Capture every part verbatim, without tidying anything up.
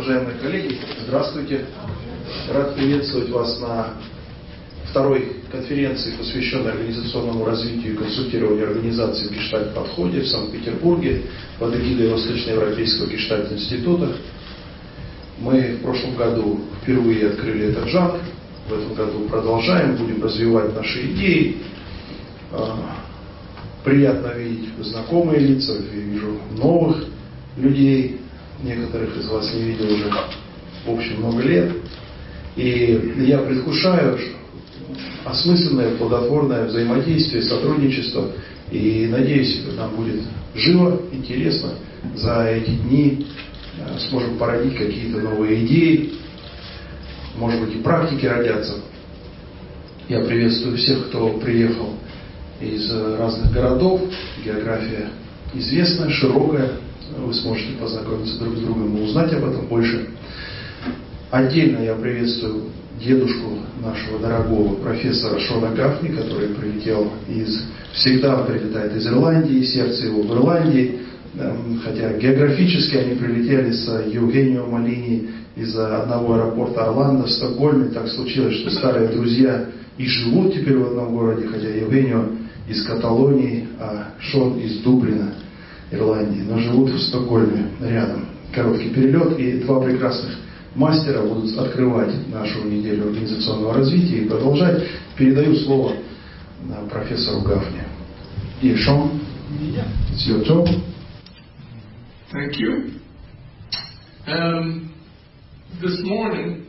уважаемые коллеги, здравствуйте. Рад приветствовать вас на второй конференции, посвященной организационному развитию и консультированию организаций в Гештальт-подходе в Санкт-Петербурге под эгидой Восточноевропейского Гештальт-института. Мы в прошлом году впервые открыли этот жанр, в этом году продолжаем, будем развивать наши идеи. Приятно видеть знакомые лица, я вижу новых людей, некоторых из вас не видел уже в общем много лет. И я предвкушаю осмысленное, плодотворное взаимодействие, сотрудничество. И надеюсь, нам будет живо, интересно. За эти дни сможем породить какие-то новые идеи. Может быть, и практики родятся. Я приветствую всех, кто приехал из разных городов. География известная, широкая. Вы сможете познакомиться друг с другом и узнать об этом больше. Отдельно я приветствую дедушку нашего дорогого профессора Шона Гафни, который прилетел из... Всегда он прилетает из Ирландии, сердце его в Ирландии. Хотя географически они прилетели с Евгенио Малини из одного аэропорта Орландо в Стокгольме. Так случилось, что старые друзья и живут теперь в одном городе, хотя Евгенио из Каталонии, а Шон из Дублина, Ирландии, но живут в Стокгольме рядом. Короткий перелет, и два прекрасных мастера будут открывать нашу неделю организационного развития и продолжать. Передаю слово профессору Гафни. Dear Sean, it's your talk. Thank you. Um, this morning,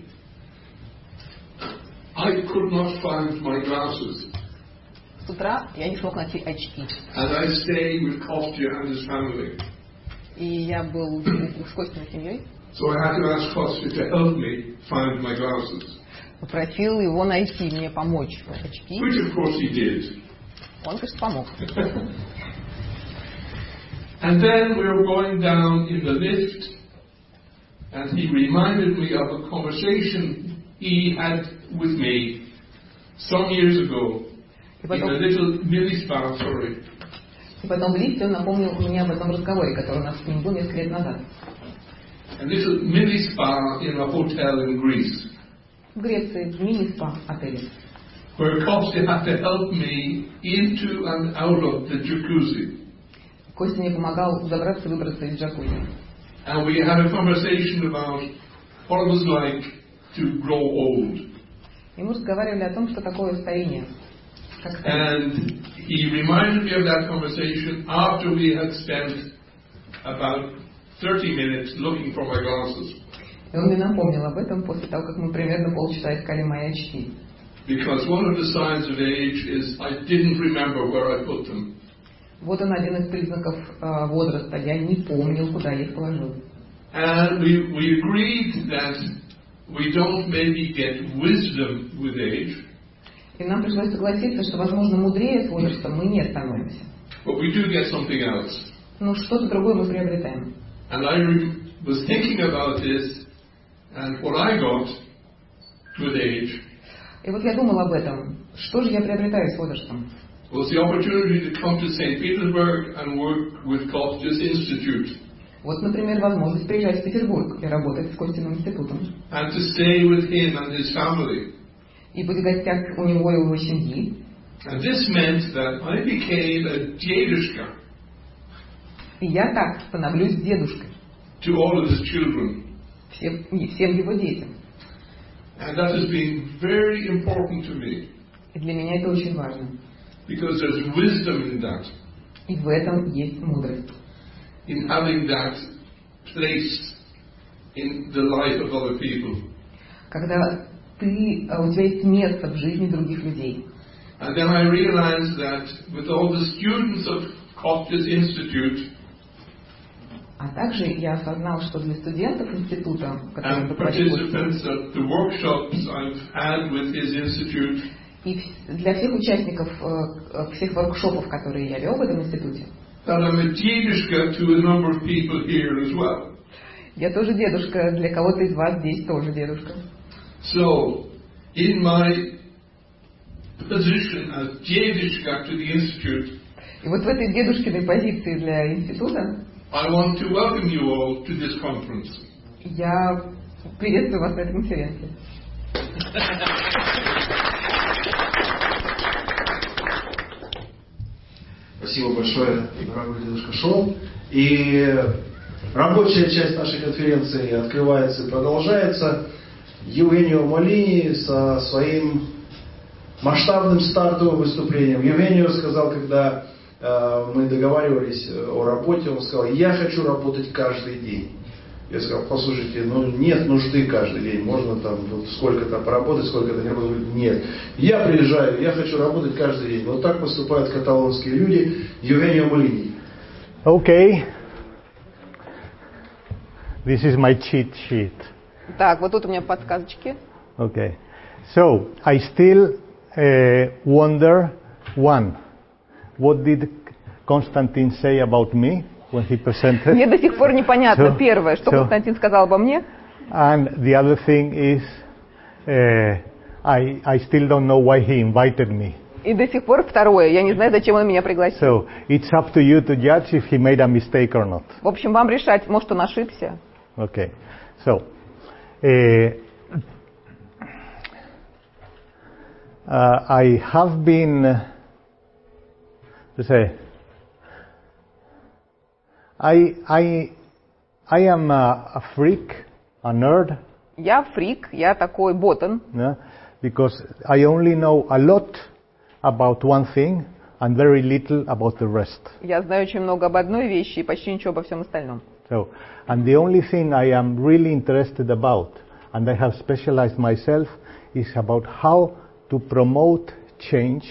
I could not find my glasses. С утра я не смог найти очки. And I stayed with Kostya and his family. И я был с Костиной семьей. So I had to ask Kostya to help me find my glasses. Попросил его найти, мне помочь в очки. Which of course he did. Он, конечно, помог. And then we were going down in the lift, and he reminded me of a conversation he had with me some years ago потом, in a little Millispan, sorry. И потом в лифте он напомнил мне об этом разговоре, который у нас с ним был несколько лет назад. A little Millispa in a hotel in Greece. В Греции, в мини-спа отеле. Where Kostya had to help me into and out of the jacuzzi. Костя мне помогал забраться и выбраться из джакузи. And we had a conversation about what it was like to grow old. И мы разговаривали о том, что такое старение. Как and he reminded me of that conversation after we had spent about thirty minutes looking for my glasses. И он мне напомнил об этом после того, как мы примерно полчаса искали мои очки. Because one of the signs of age is I didn't remember where I put them. Вот он один из признаков uh, возраста. Я не помнил, куда я их положил. And we, we agreed that we don't maybe get wisdom with age. И нам пришлось согласиться, что, возможно, мудрее с возрастом мы не становимся. But we do get something else. Но что-то другое мы приобретаем. And I re- was thinking about this, and what I got with age. И вот я думал об этом. Что же я приобретаю с возрастом? Was the opportunity to come to Saint Petersburg and work with Kostya's Institute. Вот, например, возможность приезжать в Петербург и работать с Костиным институтом. And to stay with him and his family. И быть в гостях у него и у его семьи. And this meant that I became a dedushka. И я так становлюсь дедушкой. To all of his children. Всем, всем его детям. And that has been very important to me. И для меня это очень важно. Because there's wisdom in that. И в этом есть мудрость. In having that place in the life of other people. Когда ты, у тебя есть место в жизни других людей. And then I realized that with all the students of Kostya's Institute. А также я осознал, что для студентов института, которые and participants at the workshops I've had with his institute. И для всех участников всех воркшопов, которые я вел в этом институте, well. Я тоже дедушка, для кого-то из вас здесь тоже дедушка. So, in my position as дедушка to the institute, и вот в этой дедушкиной позиции для института I want to welcome you all to this conference. Я приветствую вас на этой конференции. Спасибо большое, дорогой дедушка Шон. И рабочая часть нашей конференции открывается и продолжается. Евгенио Молини со своим масштабным стартовым выступлением. Евгенио сказал, когда э, мы договаривались о работе, он сказал: я хочу работать каждый день. Я сказал: послушайте, ну нет нужды каждый день, можно там вот сколько-то поработать, сколько-то не работать. Нет, я приезжаю, я хочу работать каждый день. Вот так поступают каталонские люди. Евгенио Молини. Okay. This is my cheat sheet. Так, вот тут у меня подсказочки. Okay. So, I still uh, wonder, one, what did Constantine say about me when he presented? Мне до сих пор непонятно, So- первое, что so- Константин сказал обо мне. And the other thing is, uh, I, I still don't know why he invited me. И до сих пор второе, я не знаю, зачем он меня пригласил. So, it's up to you to judge if he made a mistake or not. В общем, вам решать, может, он ошибся. Okay. So, uh, uh, I have been, uh, to say, I, I, I am a, a freak, a nerd, Я фрик, я такой ботан, yeah, because I only know a lot about one thing and very little about the rest. я знаю очень много об одной вещи и почти ничего обо всем остальном. So, and the only thing I am really interested about, and I have specialized myself, is about how to promote change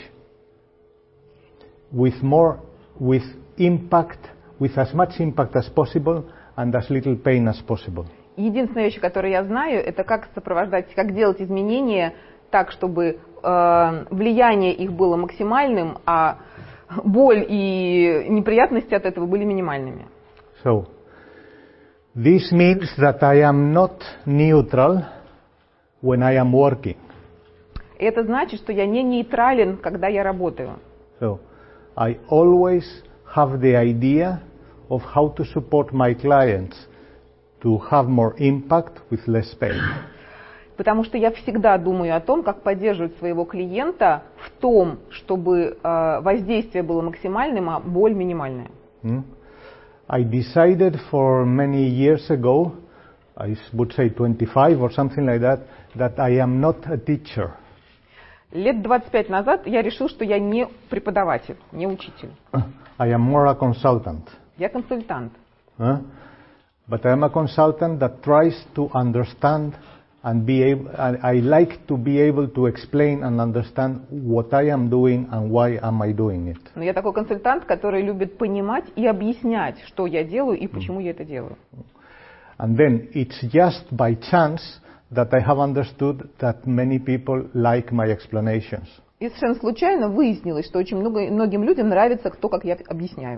with more, with impact, with as much impact as possible and as little pain as possible. Единственная вещь, которую я знаю, это как сопровождать, как делать изменения так, чтобы э, влияние их было максимальным, а боль и неприятности от этого были минимальными. So, this means that I am not neutral when I am working. И это значит, что я не нейтрален, когда я работаю. So, I always have the idea of how to support my clients to have more impact with less pain. Потому что я всегда думаю о том, как поддерживать своего клиента в том, чтобы э, воздействие было максимальным, а боль минимальная. Hmm? I decided for many years ago, I would say twenty-five or something like that, that I am not a teacher. Лет двадцать пять назад я решил, что я не преподаватель, не учитель. I am more a consultant. Я консультант. Huh? But I am a consultant that tries to understand and be able, I, I like to be able to explain and understand what I am doing and why am I doing it. Но я такой консультант, который любит понимать и объяснять, что я делаю и почему я это делаю. And then it's just by chance that I have understood that many people like my explanations. И совершенно случайно выяснилось, что очень много, многим людям нравится то, как я объясняю.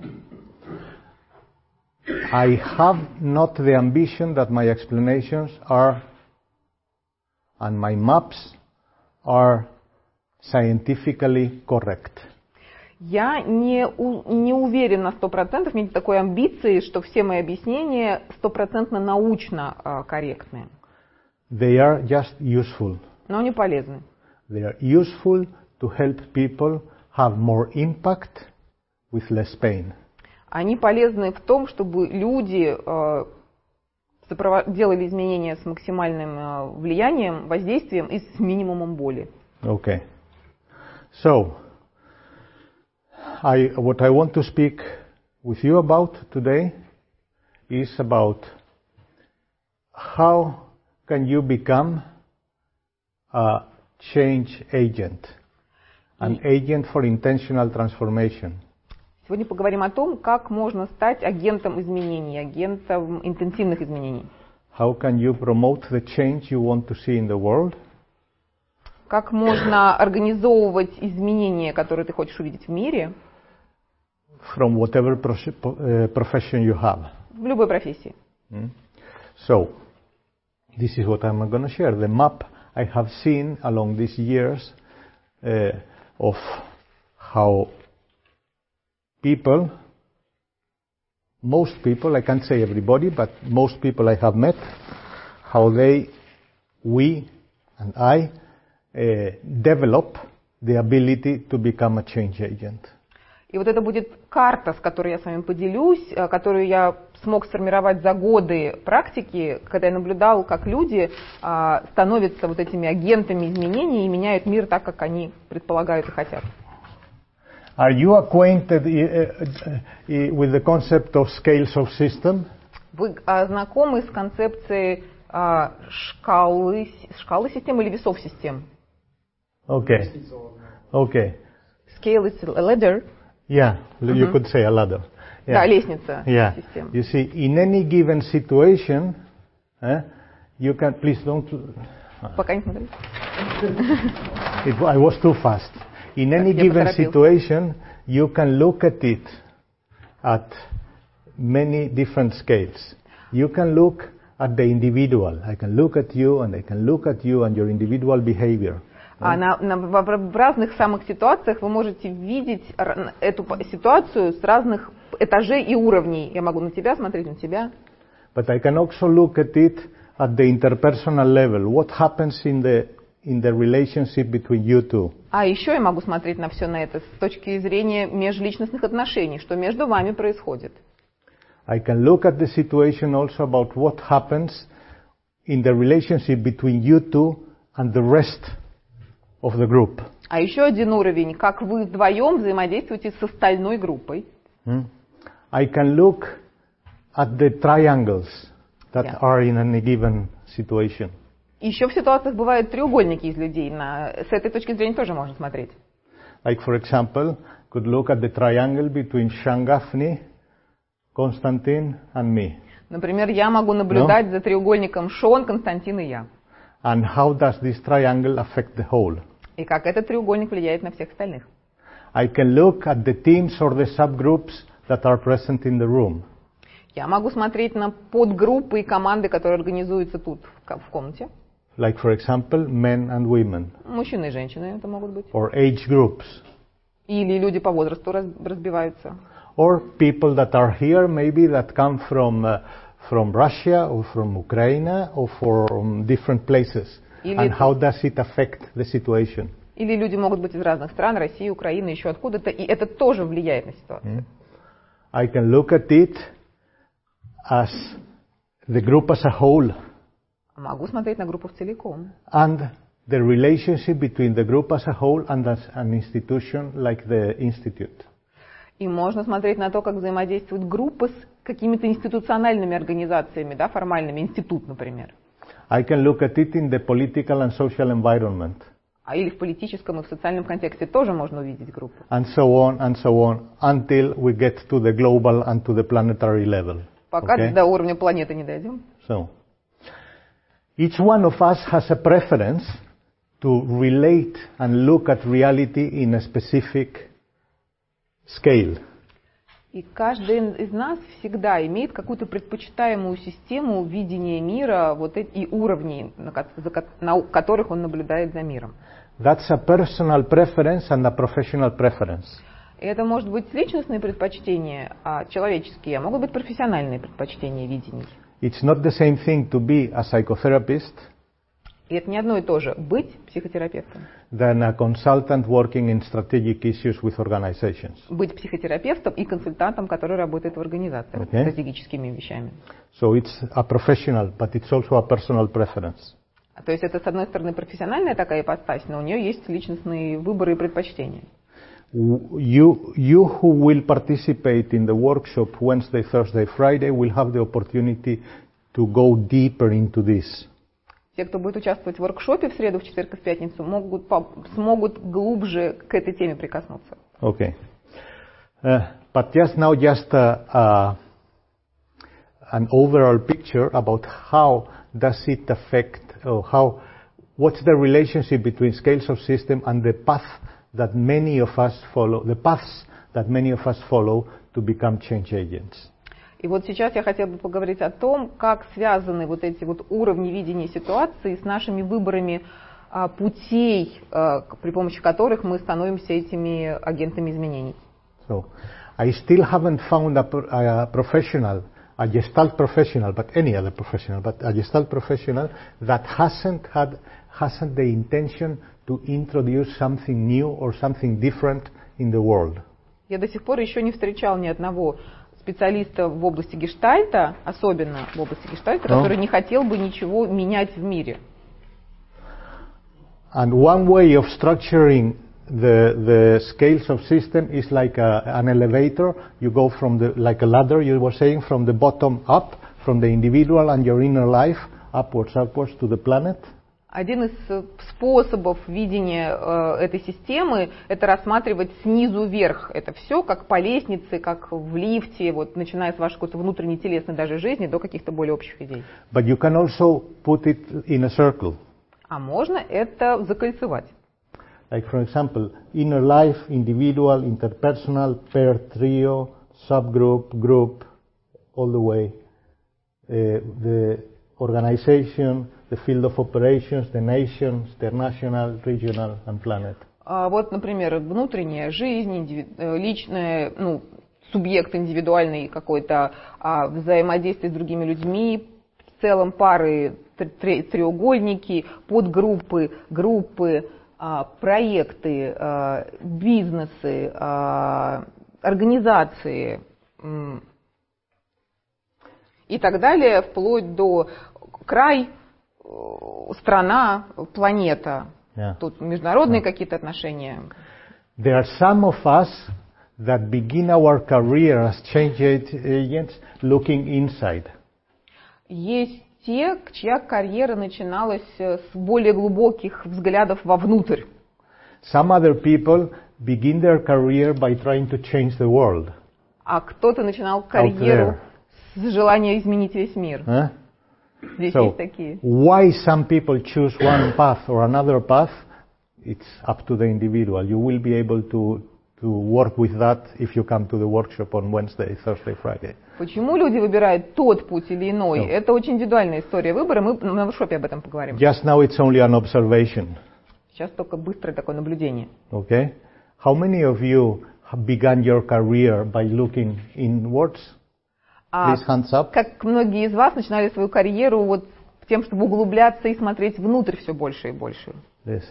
I have not the ambition that my explanations are and my maps are scientifically correct. Я не, у, не уверен на сто процентов, нет такой амбиции, что все мои объяснения стопроцентно научно э, корректные. They are just useful. Но они полезны. They are useful to help people have more impact with less pain. Они полезны в том, чтобы люди э, сопров... делали изменения с максимальным э, влиянием, воздействием и с минимумом боли. Okay. So, I, what I want to speak with you about today is about how can you become a change agent, an agent for intentional transformation. Сегодня поговорим о том, как можно стать агентом изменений, агентом интенсивных изменений. How can you promote the change you want to see in the world? Как можно организовывать изменения, которые ты хочешь увидеть в мире, From whatever prof- uh, profession you have. в любой профессии. Mm. So, this is what I'm going to share. The map I have seen along these years uh, of how people, most people, I can't say everybody, but most people I have met, how they, we, and I uh, develop the ability to become a change agent. И вот это будет карта, с которой я с вами поделюсь, которую я смог сформировать за годы практики, когда я наблюдал, как люди а, становятся вот этими агентами изменений и меняют мир так, как они предполагают и хотят. Are you acquainted with the concept of scales of system? Вы а, знакомы с концепцией а, шкалы, шкалы систем или весов систем? Okay. Okay. Scale is a ladder. Yeah, you mm-hmm. could say a ladder. Yeah. Да, лестница yeah. систем. You see, in any given situation, eh, you can, please don't... Пока не смотри. It, I was too fast. In any given situation, you can look at it at many different scales. You can look at the individual. I can look at you, and I can look at you and your individual behavior. А на, на, в разных самых ситуациях вы можете видеть эту ситуацию с разных этажей и уровней. Я могу на тебя смотреть, на тебя. But I can also look at it at the interpersonal level. What happens in the in the relationship between you two? А еще я могу смотреть на все на это с точки зрения межличностных отношений, что между вами происходит. I can look at the situation also about what happens in the relationship between you two and the rest of the group. А еще один уровень, как вы вдвоем взаимодействуете с остальной группой. Hmm? I can look at the triangles that yeah. are in any given situation. Еще в ситуациях бывают треугольники из людей. На, с этой точки зрения тоже можно смотреть. Like, for example, could look at the triangle between Sean Gaffney, Konstantin and me. Например, я могу наблюдать no? за треугольником Шон, Константин и я. And how does this triangle affect the whole? И как этот треугольник влияет на всех остальных. I can look at the teams or the subgroups that are present in the room. Я могу смотреть на подгруппы и команды, которые организуются тут, в комнате. Like, for example, men and women. Мужчины и женщины это могут быть. Or age groups. Или люди по возрасту разбиваются. Or people that are here, maybe that come from uh, from Russia or from Ukraine or from different places. Или and how does it affect the situation? Или люди могут быть из разных стран, России, Украины, еще откуда-то, и это тоже влияет на ситуацию. Mm. I can look at it as the group as a whole. Могу смотреть на группу целиком. And the relationship between the group as a whole and as an institution like the institute. И можно смотреть на то, как взаимодействует группа с какими-то институциональными организациями, да, формальными, институт, например. I can look at it in the political and social environment. А или в политическом и в социальном контексте тоже можно увидеть группу. And so on and so on until we get to the global and to the planetary level. Пока okay? до уровня планеты не дойдем. So, each one of us has a preference to relate and look at reality in a specific scale. И каждый из нас всегда имеет какую-то предпочитаемую систему видения мира вот эти, и уровней, на, на которых он наблюдает за миром. That's a personal preference and a professional preference. И это может быть личностные предпочтения, а человеческие, а могут быть профессиональные предпочтения видений. It's not the same thing to be a psychotherapist. И это не одно и то же быть психотерапевтом. Than a consultant working in strategic issues with organizations. Быть психотерапевтом и консультантом, который работает в организациях okay. стратегическими вещами. So it's a professional, but it's also a personal preference. То есть это, с одной стороны, профессиональная такая ипостась, но у нее есть личностные выборы и предпочтения. You, you who will participate in the workshop Wednesday, Thursday, Friday will have the opportunity to go deeper into this. Те, кто будет участвовать в воркшопе в среду, в четверг и в пятницу, могут, смогут глубже к этой теме прикоснуться. Okay. Uh, but just now, just uh, uh, an overall picture about how does it affect, or how, what's the relationship between scales of system and the path that many of us follow, the paths that many of us follow to become change agents. И вот сейчас я хотела бы поговорить о том, как связаны вот эти вот уровни видения ситуации с нашими выборами а, путей, а, при помощи которых мы становимся этими агентами изменений. So, I still haven't found a, a professional a Gestalt professional, but any other professional, but a Gestalt professional that hasn't had, hasn't the intention to introduce something new or something different in the world. Я до сих пор еще не встречал ни одного специалиста в области гештальта, особенно в области гештальта, No. который не хотел бы ничего менять в мире. And one way of structuring the the scales of system is like a, an elevator. You go from the like a ladder. You were saying from the bottom up, from the individual and your inner life upwards, upwards to the planet. Один из способов видения э, этой системы – это рассматривать снизу вверх. Это все как по лестнице, как в лифте, вот, начиная с вашей какой-то внутренней телесной даже жизни до каких-то более общих идей. But you can also put it in a circle. А можно это закольцевать. Like for example, inner life, individual, interpersonal, pair, trio, subgroup, group, all the way. Uh, the organization, the field of operations, the nations, international, regional, and planet. А вот, например, внутренняя жизнь, индиви... личная, ну, субъект индивидуальный какой-то, а взаимодействие с другими людьми, в целом пары, треугольники, подгруппы, группы, а, проекты, а, бизнесы, а, организации м, и так далее, вплоть до край, страна, планета. Yeah. Тут международные yeah. какие-то отношения. There are some of us that begin our career as change agents looking inside. Есть те, чья карьера начиналась с более глубоких взглядов вовнутрь. Some other people begin their career by trying to change the world. А кто-то начинал карьеру с желания изменить весь мир. Huh? Здесь So, есть такие. why some people choose one path or another path, it's up to the individual. You will be able to, to work with that if you come to the workshop on Wednesday, Thursday, Friday. Почему люди выбирают тот путь или иной? No. Это очень индивидуальная история выбора. Мы на воркшопе об этом поговорим. Just now it's only an observation. Сейчас только быстрое такое наблюдение. Okay? How many of you have begun your career by looking inwards? А Please, hands up. как многие из вас начинали свою карьеру вот тем, чтобы углубляться и смотреть внутрь все больше и больше. Yes.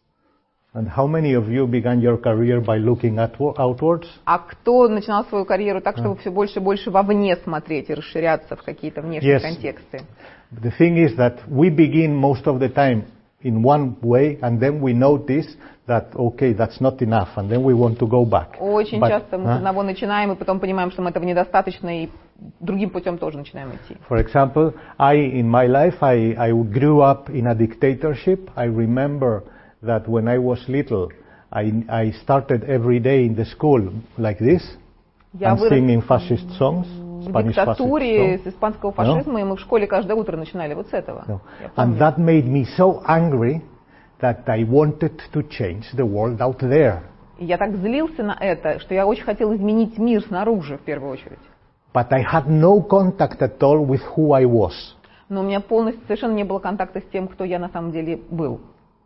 And how many of you began your career by looking outwards? А кто начинал свою карьеру так, чтобы все больше и больше вовне смотреть и расширяться в какие-то внешние Yes. контексты? The thing is that we begin most of the time in one way, and then we notice that, okay, that's not enough, and then we want to go back. Очень But, часто мы huh? с одного начинаем, и потом понимаем, что мы этого недостаточно, и другим путем тоже начинаем идти. For example, I, in my life, I, I grew up in a dictatorship. I remember that when I was little, I, I started every day in the school like this, Я and вырос singing fascist songs, в Spanish fascist диктатуре songs. с испанского фашизма, и мы в школе каждое утро начинали вот с этого. No. Я And помню. that made me so angry that I wanted to change the world out there. И я так злился на это, что я очень хотел изменить мир снаружи в первую очередь. But I had no contact at all with who I was. Но у меня полностью совершенно не было контакта с тем, кто я на самом деле был.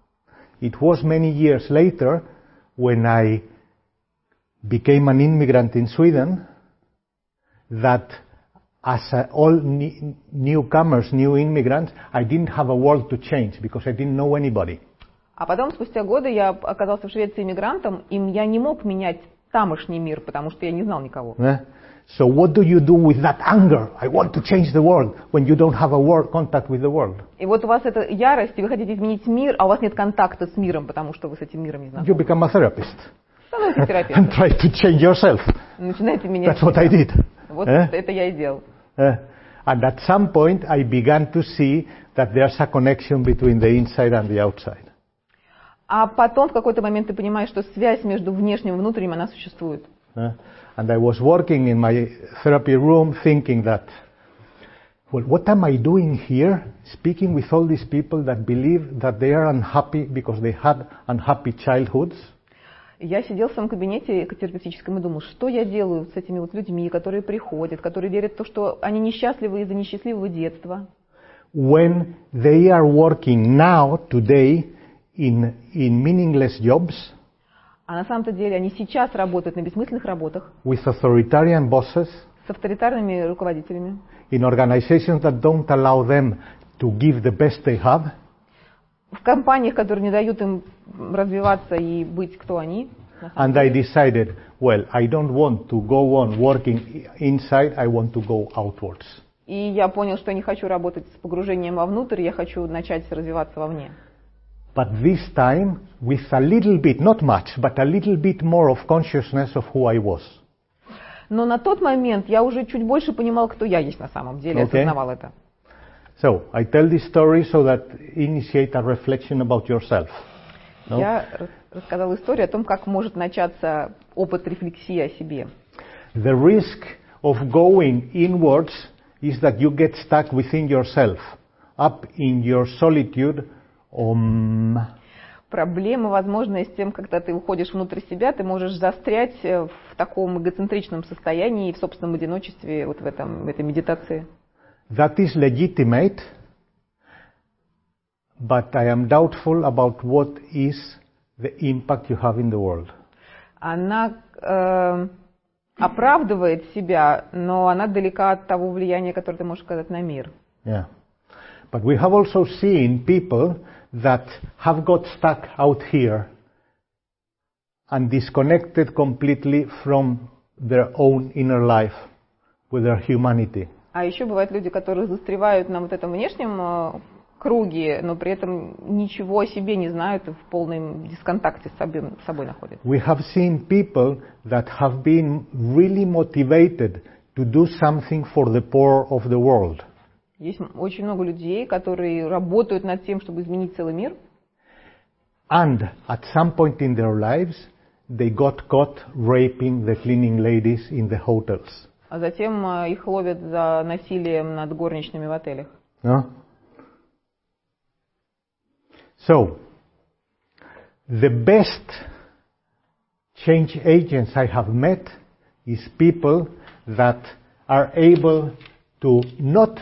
It was many years later when I became an immigrant in Sweden that as a, all ne- newcomers, new immigrants, I didn't have a world to change because I didn't know anybody. А потом, спустя годы, я оказался в Швеции иммигрантом, и я не мог менять тамошний мир, потому что я не знал никого. Eh? So what do you do with that anger? I want to change the world when you don't have a world contact with the world. И вот у вас эта ярость, и вы хотите изменить мир, а у вас нет контакта с миром, потому что вы с этим миром не You знакомы. become a therapist Становитесь and терапевтом. try to change yourself. Начинаете менять That's what I себя. did. Вот Eh? это я и делал. Uh, and at some point, I began to see that there's a connection between the inside and the outside. А потом в какой-то момент ты понимаешь, что связь между внешним и внутренним, она существует. Uh, and I was working in my therapy room thinking that, well, what am I doing here, speaking with all these people that believe that they are unhappy because they had unhappy childhoods? Я сидел в своем кабинете терапевтическом и думал, что я делаю с этими вот людьми, которые приходят, которые верят в то, что они несчастливы из-за несчастливого детства. When they are working now, today, in, in meaningless jobs, А на самом-то деле они сейчас работают на бессмысленных работах, with authoritarian bosses, С авторитарными руководителями. In organizations that don't allow them to give the best they have. В компаниях, которые не дают им развиваться и быть кто они. And I decided, well, I don't want to go on working inside, I want to go outwards. И я понял, что я не хочу работать с погружением вовнутрь, я хочу начать развиваться вовне. But this time, with a little bit, not much, but a little bit more of consciousness of who I was. Но на тот момент я уже чуть больше понимал, кто я есть на самом деле, Okay. осознавал это. So, I tell this story so that initiate a reflection about yourself. No? Я рассказала историю о том, как может начаться опыт рефлексии о себе. The risk of going inwards is that you get stuck within yourself, up in your solitude. Um, Проблема, возможно, с тем, когда ты уходишь внутрь себя, ты можешь застрять в таком эгоцентричном состоянии, в собственном одиночестве, вот в, этом, в этой медитации. that is legitimate, but I am doubtful about what is the impact you have in the world. Она э, оправдывает себя, но она далека от того влияния, которое ты можешь оказать на мир. Yeah. But we have also seen people that have got stuck out here and disconnected completely from their own inner life with their humanity. А еще бывают люди, которые застревают на вот этом внешнем э, круге, но при этом ничего о себе не знают и в полном дисконтакте с собой, с собой находятся. We have seen people that have been really motivated to do something for the poor of the world. Есть очень много людей, которые работают над тем, чтобы изменить целый мир. And at some point in their lives, they got caught raping the cleaning ladies in the hotels. А затем э, их ловят за насилием над горничными в отелях. No? So, the best change agents I have met is people that are able to, not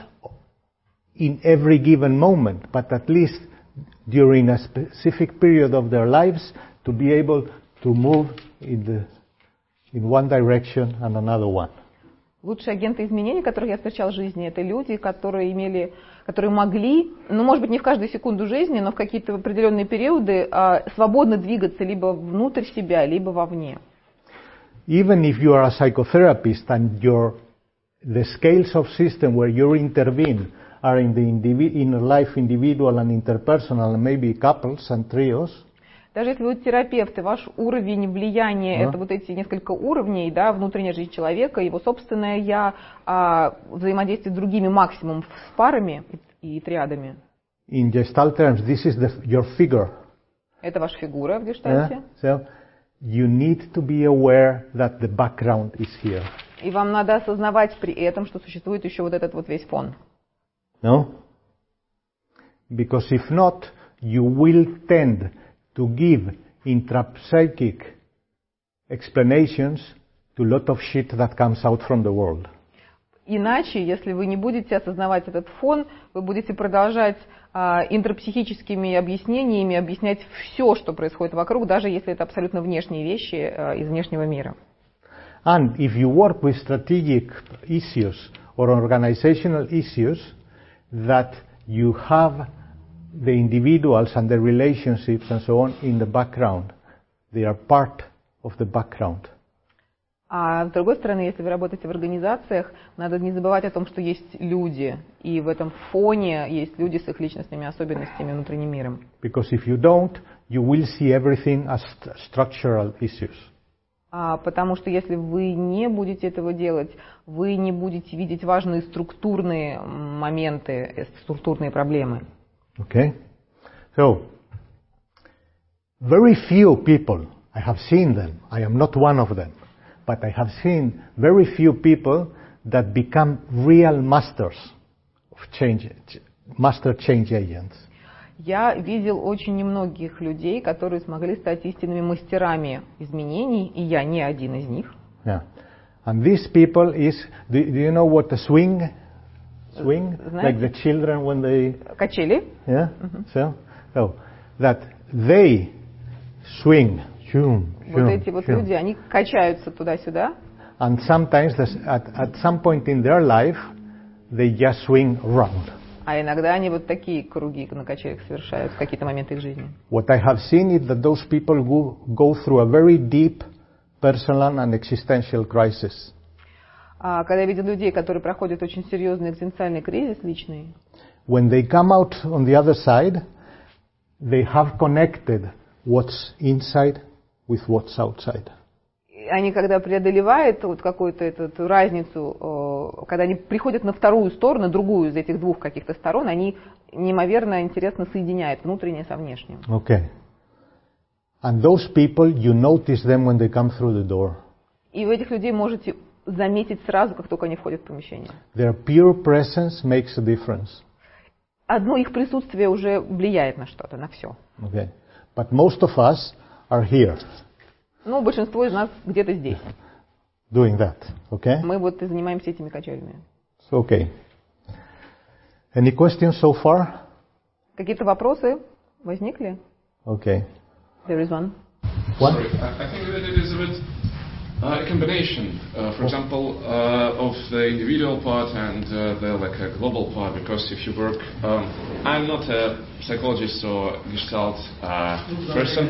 in every given moment, but at least during a specific period of their lives, to be able to move in, the, in one direction and another one. Лучшие агенты изменений, которых я встречал в жизни, это люди, которые имели, которые могли, ну, может быть, не в каждую секунду жизни, но в какие-то определенные периоды а, свободно двигаться либо внутрь себя, либо вовне. Even if you are a psychotherapist and your, the scales of system where you intervene are in the indivi- inner life, individual and interpersonal, and maybe couples and trios, Даже если вы терапевт, и ваш уровень влияния, Да. это вот эти несколько уровней, да, внутренняя жизнь человека, его собственное я, а, взаимодействие с другими максимум с парами и, и триадами. in Gestalt terms, this is the, your figure. Это ваша фигура в гештальте. Yeah? So you need to be aware that the background is here. И вам надо осознавать при этом, что существует еще вот этот вот весь фон. No? Because if not, you will tend to give intrapsychic explanations to a lot of shit that comes out from the world. Иначе, если вы не будете осознавать этот фон, вы будете продолжать а, интрапсихическими объяснениями объяснять все, что происходит вокруг, даже если это абсолютно внешние вещи а, из внешнего мира. And if you work with strategic issues or organizational issues, that you have the individuals and the relationships and so on in the background. They are part of the background. А с другой стороны, если вы работаете в организациях, надо не забывать о том, что есть люди, и в этом фоне есть люди с их личностными особенностями, внутренним миром. Because if you don't, you will see everything as st- structural issues. А, потому что если вы не будете этого делать, вы не будете видеть важные структурные моменты, э, структурные проблемы. Okay? So, very few people, I have seen them, I am not one of them, but I have seen very few people that become real masters of change, master change agents. Я видел очень немногих людей, которые смогли стать истинными мастерами изменений, и я не один из них. Yeah. And these people is, do, do you know what a swing, swing? Знаете? Like the children when they, Качели. yeah? So, so, that they swing, zoom, Вот zoom, эти вот zoom. люди, они качаются туда-сюда. and sometimes at, at some point in their life, they just swing round. А иногда они вот такие круги на качелях совершают в какие-то моменты их жизни. What I have seen is that those people go, go through a very deep personal and existential crisis. А когда я видел людей, которые проходят очень серьезный экзистенциальный кризис личный, when they come out on the other side, they have connected what's inside with what's outside. Они, когда преодолевают вот какую-то эту, эту разницу, когда они приходят на вторую сторону, другую из этих двух каких-то сторон, они неимоверно интересно соединяют внутреннее со внешним. Okay. And those people, you notice them when they come through the door. И вы этих людей можете заметить сразу, как только они входят в помещение. Their pure presence makes a difference. Одно их присутствие уже влияет на что-то, на все. Okay. But most of us are here. Ну, большинство из нас где-то здесь. Doing that, okay? Мы вот и занимаемся этими качелями. So, okay. Any questions so far? Какие-то вопросы возникли? Okay. There is one. What? Sorry, I, I think that it is a bit uh, a combination, uh, for example, uh, of the individual part and uh, the like a global part. Because if you work, um, I'm not a psychologist or Gestalt uh, person.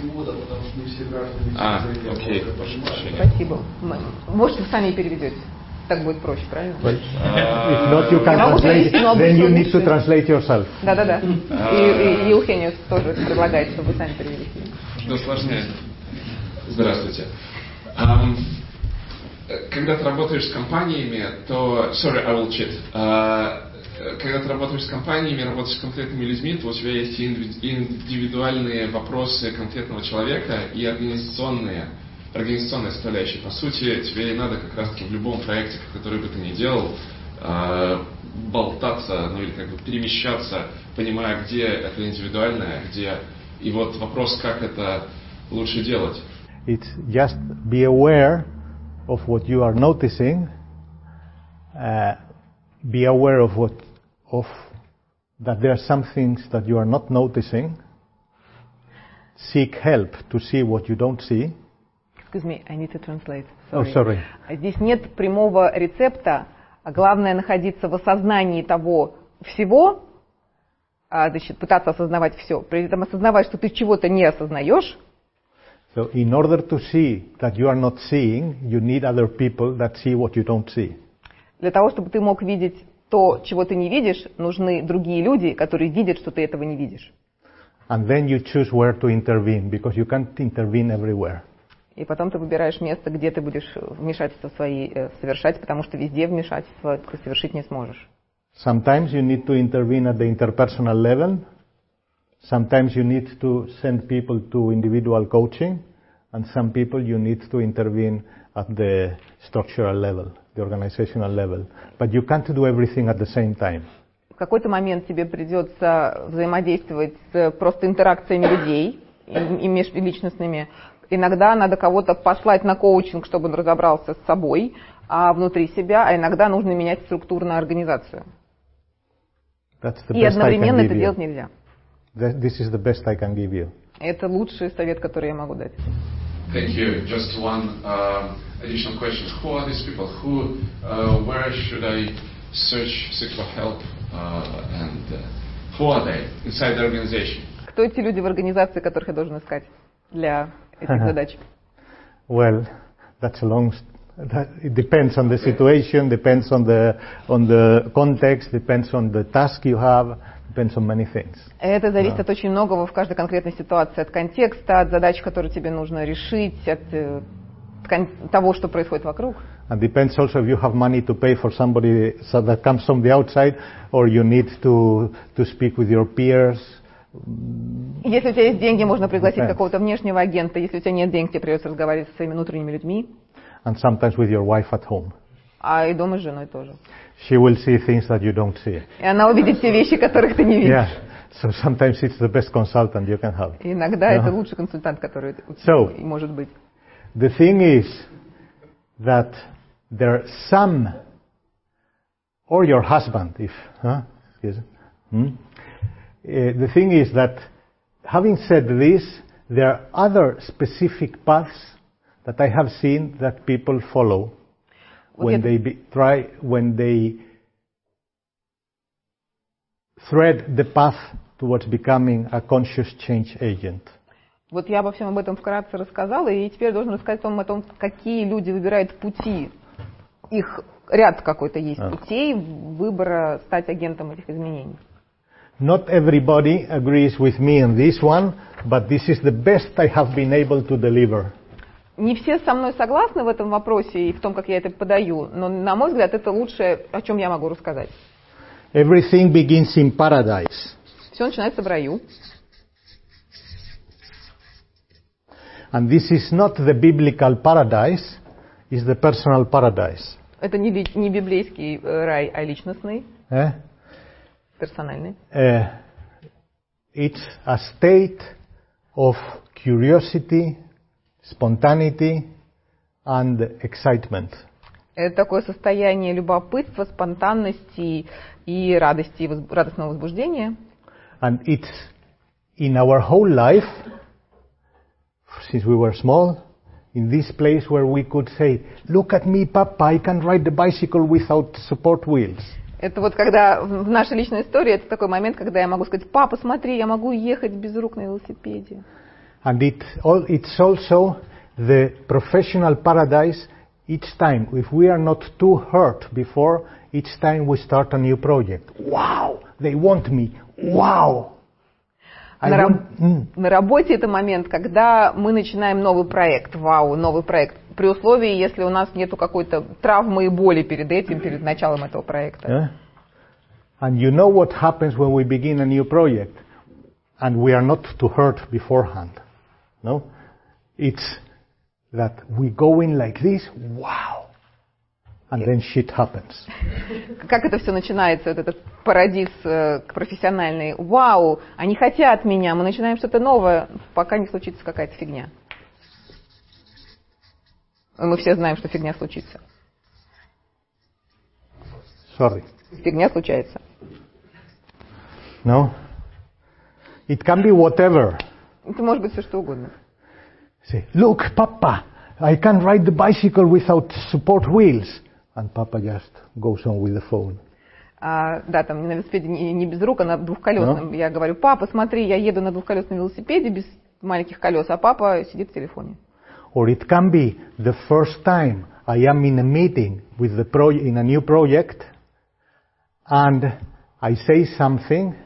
А, окей, прошу прощения. Спасибо. Может, вы сами переведете. Так будет проще, правильно? Well, if not, you can Я могу translate. перевести, но Then you обычно need to лучше. translate yourself. Да-да-да. И, и, и Евгениус тоже предлагает, чтобы вы сами перевели. Что сложнее? Здравствуйте. Um, когда ты работаешь с компаниями, то... Sorry, I will cheat. Uh, когда ты работаешь с компаниями, работаешь с конкретными людьми, то у тебя есть индивидуальные вопросы конкретного человека и организационные, организационная составляющая. По сути, тебе и надо как раз-таки в любом проекте, который бы ты ни делал, uh, болтаться, ну или как бы перемещаться, понимая, где это индивидуальное, где... И вот вопрос, как это лучше делать. It's just be aware of what you are noticing. Uh, be aware of what of that there are some things that you are not noticing. Seek help to see what you don't see. Excuse me, I need to translate. Oh, sorry. Здесь нет прямого рецепта. Главное находиться в осознании того всего, значит, пытаться осознавать все. При этом осознавать, что ты чего-то не осознаешь. So in order to see that you are not seeing, you need other people that see what you don't see. Для того, чтобы ты мог видеть то, чего ты не видишь, нужны другие люди, которые видят, что ты этого не видишь. And then you choose where to intervene, because you can't intervene everywhere. И потом ты выбираешь место, где ты будешь вмешательства свои э, совершать, потому что везде вмешательства ты совершить не сможешь. Sometimes you need to intervene at the interpersonal level. Sometimes you need to send people to individual coaching, and some people you need to intervene at the structural level, the organizational level. But you can't do everything at the same time. В какой-то момент тебе придется взаимодействовать с просто интеракциями людей и, и межличностными. Иногда надо кого-то послать на коучинг, чтобы он разобрался с собой, а внутри себя, а иногда нужно менять структурную организацию. That's the И best I одновременно can это give делать you. нельзя. This is the best I can give you. Это лучший совет, который я могу дать. Thank you. Just one uh, additional question. Who are these people? Who, uh, where should I search, seek for help, uh, and uh, who are they inside the organization? Кто эти люди в организации, которых я должен искать для этих задач? Well, that's a long. That, it depends on the situation, depends on the on the context, depends on the task you have, depends on many things. Это зависит от очень многого в каждой конкретной ситуации, от контекста, от задач, которые тебе нужно решить, от э, того, что происходит вокруг. And depends also if you have money to pay for somebody so that comes from the outside, or you need to to speak with your peers. Если у тебя есть деньги, можно пригласить Depends. какого-то внешнего агента. Если у тебя нет денег, тебе придется разговаривать со своими внутренними людьми. And sometimes with your wife at home. А и дома с женой тоже. She will see things that you don't see. И она увидит те вещи, которых ты не видишь. Yeah. So sometimes it's the best consultant you can have. И иногда Yeah. это лучший консультант, который у So, тебя может быть. The thing is that there are some, or your husband, if, huh? Excuse me. Hmm? Uh, the thing is that, having said this, there are other specific paths that I have seen that people follow when they be, try, when they thread the path towards becoming a conscious change agent. Вот я обо всем об этом вкратце рассказала, и теперь должен рассказать вам о том, какие люди выбирают пути. Их ряд какой-то есть А. путей выбора стать агентом этих изменений. Not everybody agrees with me on this one, but this is the best I have been able to deliver. Не все со мной согласны в этом вопросе и в том, как я это подаю, но, на мой взгляд, это лучшее, о чем я могу рассказать. Everything begins in paradise. Все начинается в раю. And this is not the biblical paradise, it's the personal paradise. Это не, би- не библейский э, рай, а личностный, Eh? персональный. Uh, it's a state of curiosity, spontaneity, and excitement. Это такое состояние любопытства, спонтанности и радости, и воз- радостного возбуждения. And it's in our whole life, since we were small, in this place where we could say, look at me, Papa, I can ride the bicycle without support wheels. Это вот когда в нашей личной истории, это такой момент, когда я могу сказать: папа, смотри, я могу ехать без рук на велосипеде. And it, all, it's also the professional paradise each time. If we are not too hurt before, each time we start a new project. Wow, they want me. Wow. I На, want, раб- mm. на работе это момент, когда мы начинаем новый проект. Вау, новый проект. При условии, если у нас нету какой-то травмы и боли перед этим, перед началом этого проекта. Yeah? And you know what happens when we begin a new project and we are not too hurt beforehand. No? It's that we go in like this, wow, and then shit happens. Как это все начинается, вот этот парадиз э, профессиональный. Вау, они хотят меня, мы начинаем что-то новое, пока не случится какая-то фигня. Мы все знаем, что фигня случится. Sorry. Фигня случается. No? It can be whatever. Это может быть все что угодно. Say, look, Papa, I can ride the bicycle without support wheels. And Papa just goes on with the phone. А, да, там не на велосипеде, не, не без рук, а на двухколесном. No? Я говорю: папа, смотри, я еду на двухколесном велосипеде без маленьких колес, а папа сидит в телефоне. Or it can be the first time I am in a meeting with the pro- in a new project and I say something,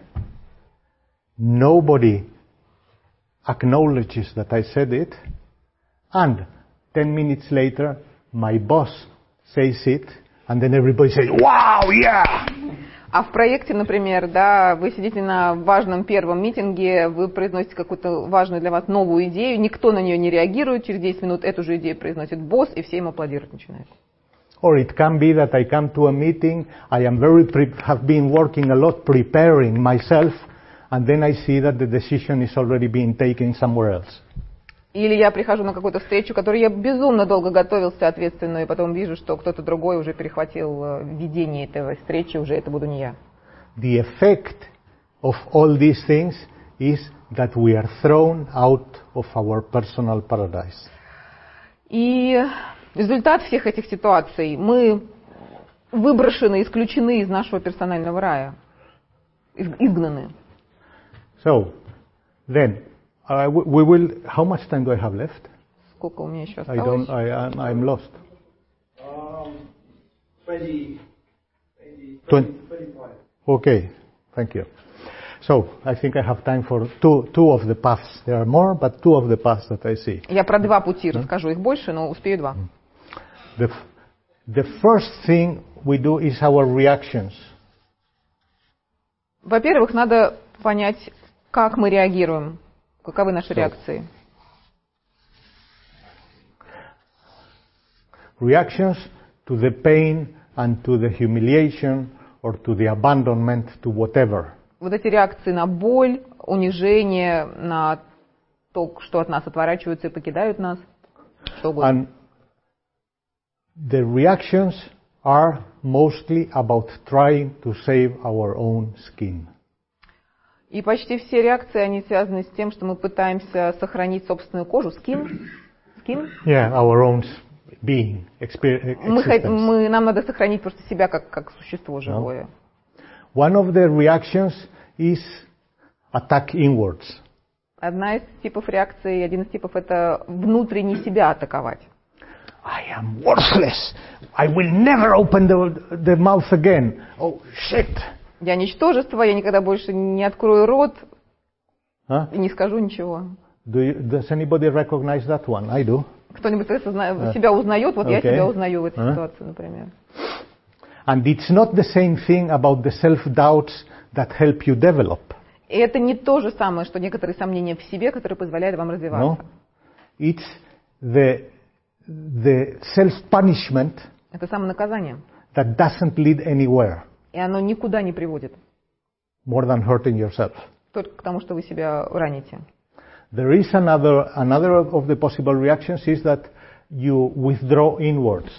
nobody acknowledges that I said it, and ten minutes later my boss says it, and then everybody says, wow, yeah! А в проекте, например, да, вы сидите на важном первом митинге, вы произносите какую-то важную для вас новую идею, никто на нее не реагирует, через десять минут эту же идею произносит босс, и все им аплодировать начинают. Or it can be that I come to a meeting, I am very pre- have been working a lot preparing myself, and then I see that the decision is already being taken somewhere else. Или я прихожу на какую-то встречу, которой я безумно долго готовился ответственно, и потом вижу, что кто-то другой уже перехватил э, ведение этой встречи, уже это буду не я. The effect of all these things is that we are thrown out of our personal paradise. И результат всех этих ситуаций: мы выброшены, исключены из нашего персонального рая, из- изгнаны. So, then, uh, we we will, how much time do I have left? Сколько у меня еще I осталось? don't, I, I'm, I'm lost. Um, twenty, Twen- twenty-five. Okay, thank you. So, I think I have time for two, two of the paths. There are more, but two of the paths that I see. Я про два пути расскажу, их больше, но успею два. The, f- the first thing we do is our reactions. Во-первых, надо понять, как мы реагируем, каковы наши реакции. Reactions to the pain and to the humiliation or to the abandonment to whatever. Вот эти реакции на боль, унижение, на то, что от нас отворачиваются и покидают нас, что угодно. And the reactions are mostly about trying to save our own skin. И почти все реакции, они связаны с тем, что мы пытаемся сохранить собственную кожу. Скин? Скин? Yeah, our own, s- being, experience. Мы, мы, нам надо сохранить просто себя как, как существо живое. No? One of the reactions is attack inwards. Одна из типов реакции, один из типов — это внутренне себя атаковать. I am worthless. I will never open the, the mouth again. Oh, shit. Я ничтожество, я никогда больше не открою рот Huh? и не скажу ничего. Do you, does anybody recognize that one? I do. Кто-нибудь uh, себя узнает, вот okay. Я себя узнаю в этой huh? ситуации, например. And it's not the same thing about the self-doubts that help you develop. И это не то же самое, что некоторые сомнения в себе, которые позволяют вам развиваться. No? It's the, the self-punishment это самонаказание. That doesn't lead anywhere. И оно никуда не приводит. More than hurting yourself. Только к тому, что вы себя раните. There is another, another of the possible reactions is that you withdraw inwards.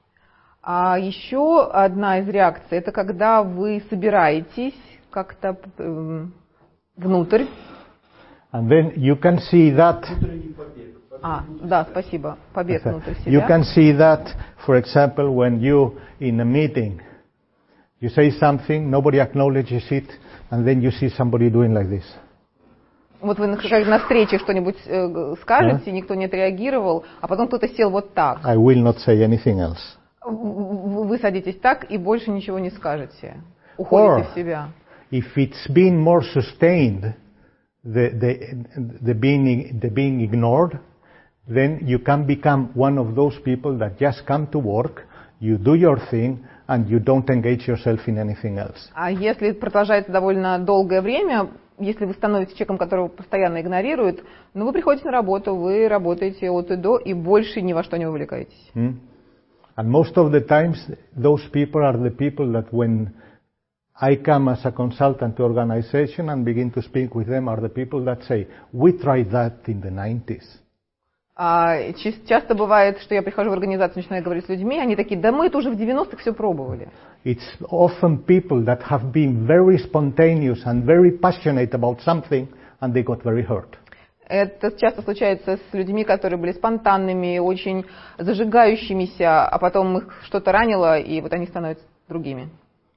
А еще одна из реакций — это когда вы собираетесь как-то э, внутрь. And then you can see that. А, да, спасибо. Побег внутрь себя. You can see that, for example, when you in a meeting, you say something, nobody acknowledges it, and then you see somebody doing like this. Вот вы на, на встрече что-нибудь э, скажете, yeah. Никто не отреагировал, а потом кто-то сел вот так. I will not say anything else. Вы, вы садитесь так и больше ничего не скажете. Уходите Or, в себя. If it's been more sustained, the, the, the, being, the being ignored, then you can become one of those people that just come to work, you do your thing, and you don't engage yourself in anything else. А если продолжается довольно долгое время, если вы становитесь человеком, которого постоянно игнорируют, ну вы приходите на работу, вы работаете от и до, и больше ни во что не вовлекаетесь. Hmm? And most of the times, those people are the people that when I come as a consultant to organization and begin to speak with them are the people that say, we tried that in the nineties. А, часто бывает, что я прихожу в организацию, начинаю говорить с людьми, они такие, да мы это уже в девяностых все пробовали. It's often people that have been very spontaneous and very passionate about something and they got very hurt. Это часто случается с людьми, которые были спонтанными, очень зажигающимися, а потом их что-то ранило, и вот они становятся другими.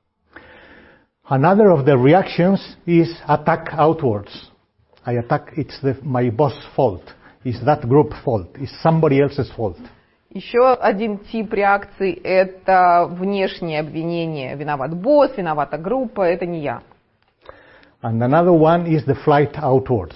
Another of the reactions is attack outwards. I attack, it's the, my boss' fault. It's that group fault. It's somebody else's fault. Еще один тип реакции – это внешнее обвинение. Виноват босс, виновата группа, это не я. And another one is the flight outwards.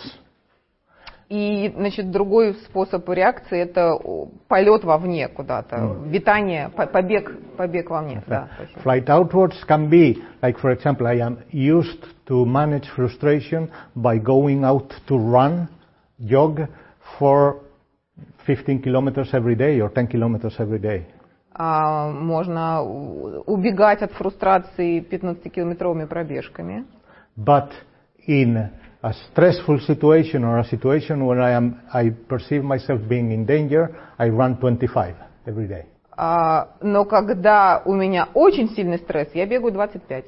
И, значит, другой способ реакции – это полет вовне куда-то, mm. витание, побег, побег вовне. Да, flight outwards can be, like for example, I am used to manage frustration by going out to run, jog for fifteen kilometers every day or ten kilometers every day. А, можно убегать от фрустрации пятнадцатикилометровыми пробежками. But in a stressful situation or a situation where I am, I perceive myself being in danger, I run twenty-five every day. А, но когда у меня очень сильный стресс, я бегаю двадцать пять.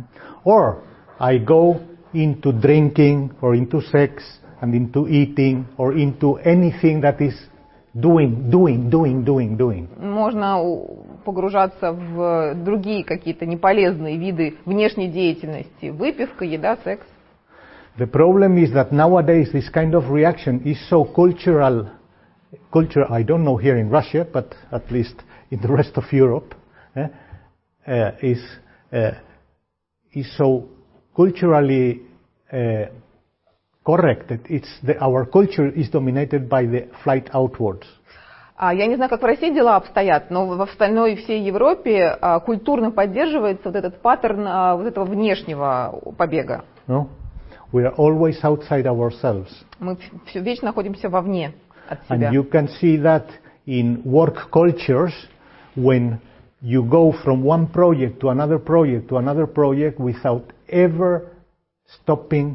Or I go into drinking or into sex and into eating or into anything that is doing, doing, doing, doing, doing. Можно погружаться в другие какие-то неполезные виды внешней деятельности. Выпивка, еда, секс. The problem is that nowadays this kind of reaction is so cultural, culture, I don't know here in Russia, but at least in the rest of Europe, eh, uh, is, uh, is so culturally uh, corrected. It's the, our culture is dominated by the flight outwards. Я не знаю, как в России дела обстоят, но в остальной всей Европе культурно поддерживается вот этот паттерн вот этого внешнего побега. No? We are always outside ourselves. Мы все вечно находимся вовне от себя. And you can see that in work cultures when you go from one project to another project to another project without ever stopping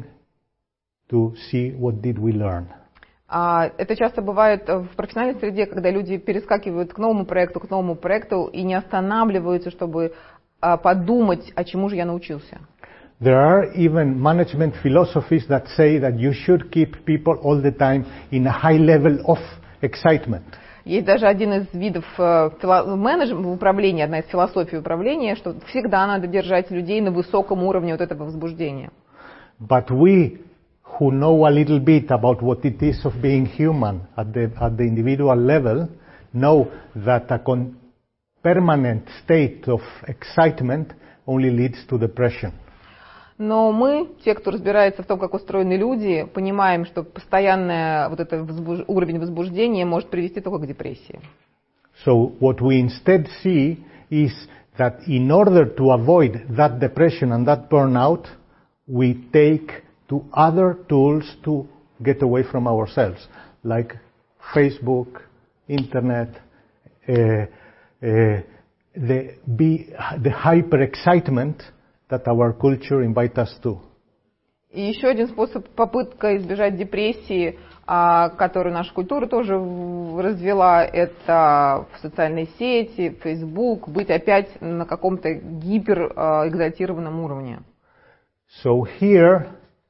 to see what did we learn. А это часто бывает в профессиональной среде, когда люди перескакивают к новому проекту, к новому проекту и не останавливаются, чтобы подумать, а чему же я научился. There are even management philosophies that say that you should keep people all the time in a high level of excitement. Есть даже один из видов э, фило- менеджмента, управления, одна из философий управления, что всегда надо держать людей на высоком уровне вот этого возбуждения. But we who know a little bit about what it is of being human at the, at the individual level know that a con- permanent state of excitement only leads to depression. Но мы, те, кто разбирается в том, как устроены люди, понимаем, что постоянный вот этот возбуж... уровень возбуждения может привести только к депрессии. So what we instead see is that in order to avoid that depression and that burnout, we take to other tools to get away from ourselves, like Facebook, Internet, uh, uh, the, be, the hyper-excitement that our culture invites us to. И еще один способ, попытка избежать депрессии, а, которую наша культура тоже развела, это в социальной сети, Facebook, быть опять на каком-то гиперэкзальтированном уровне. So here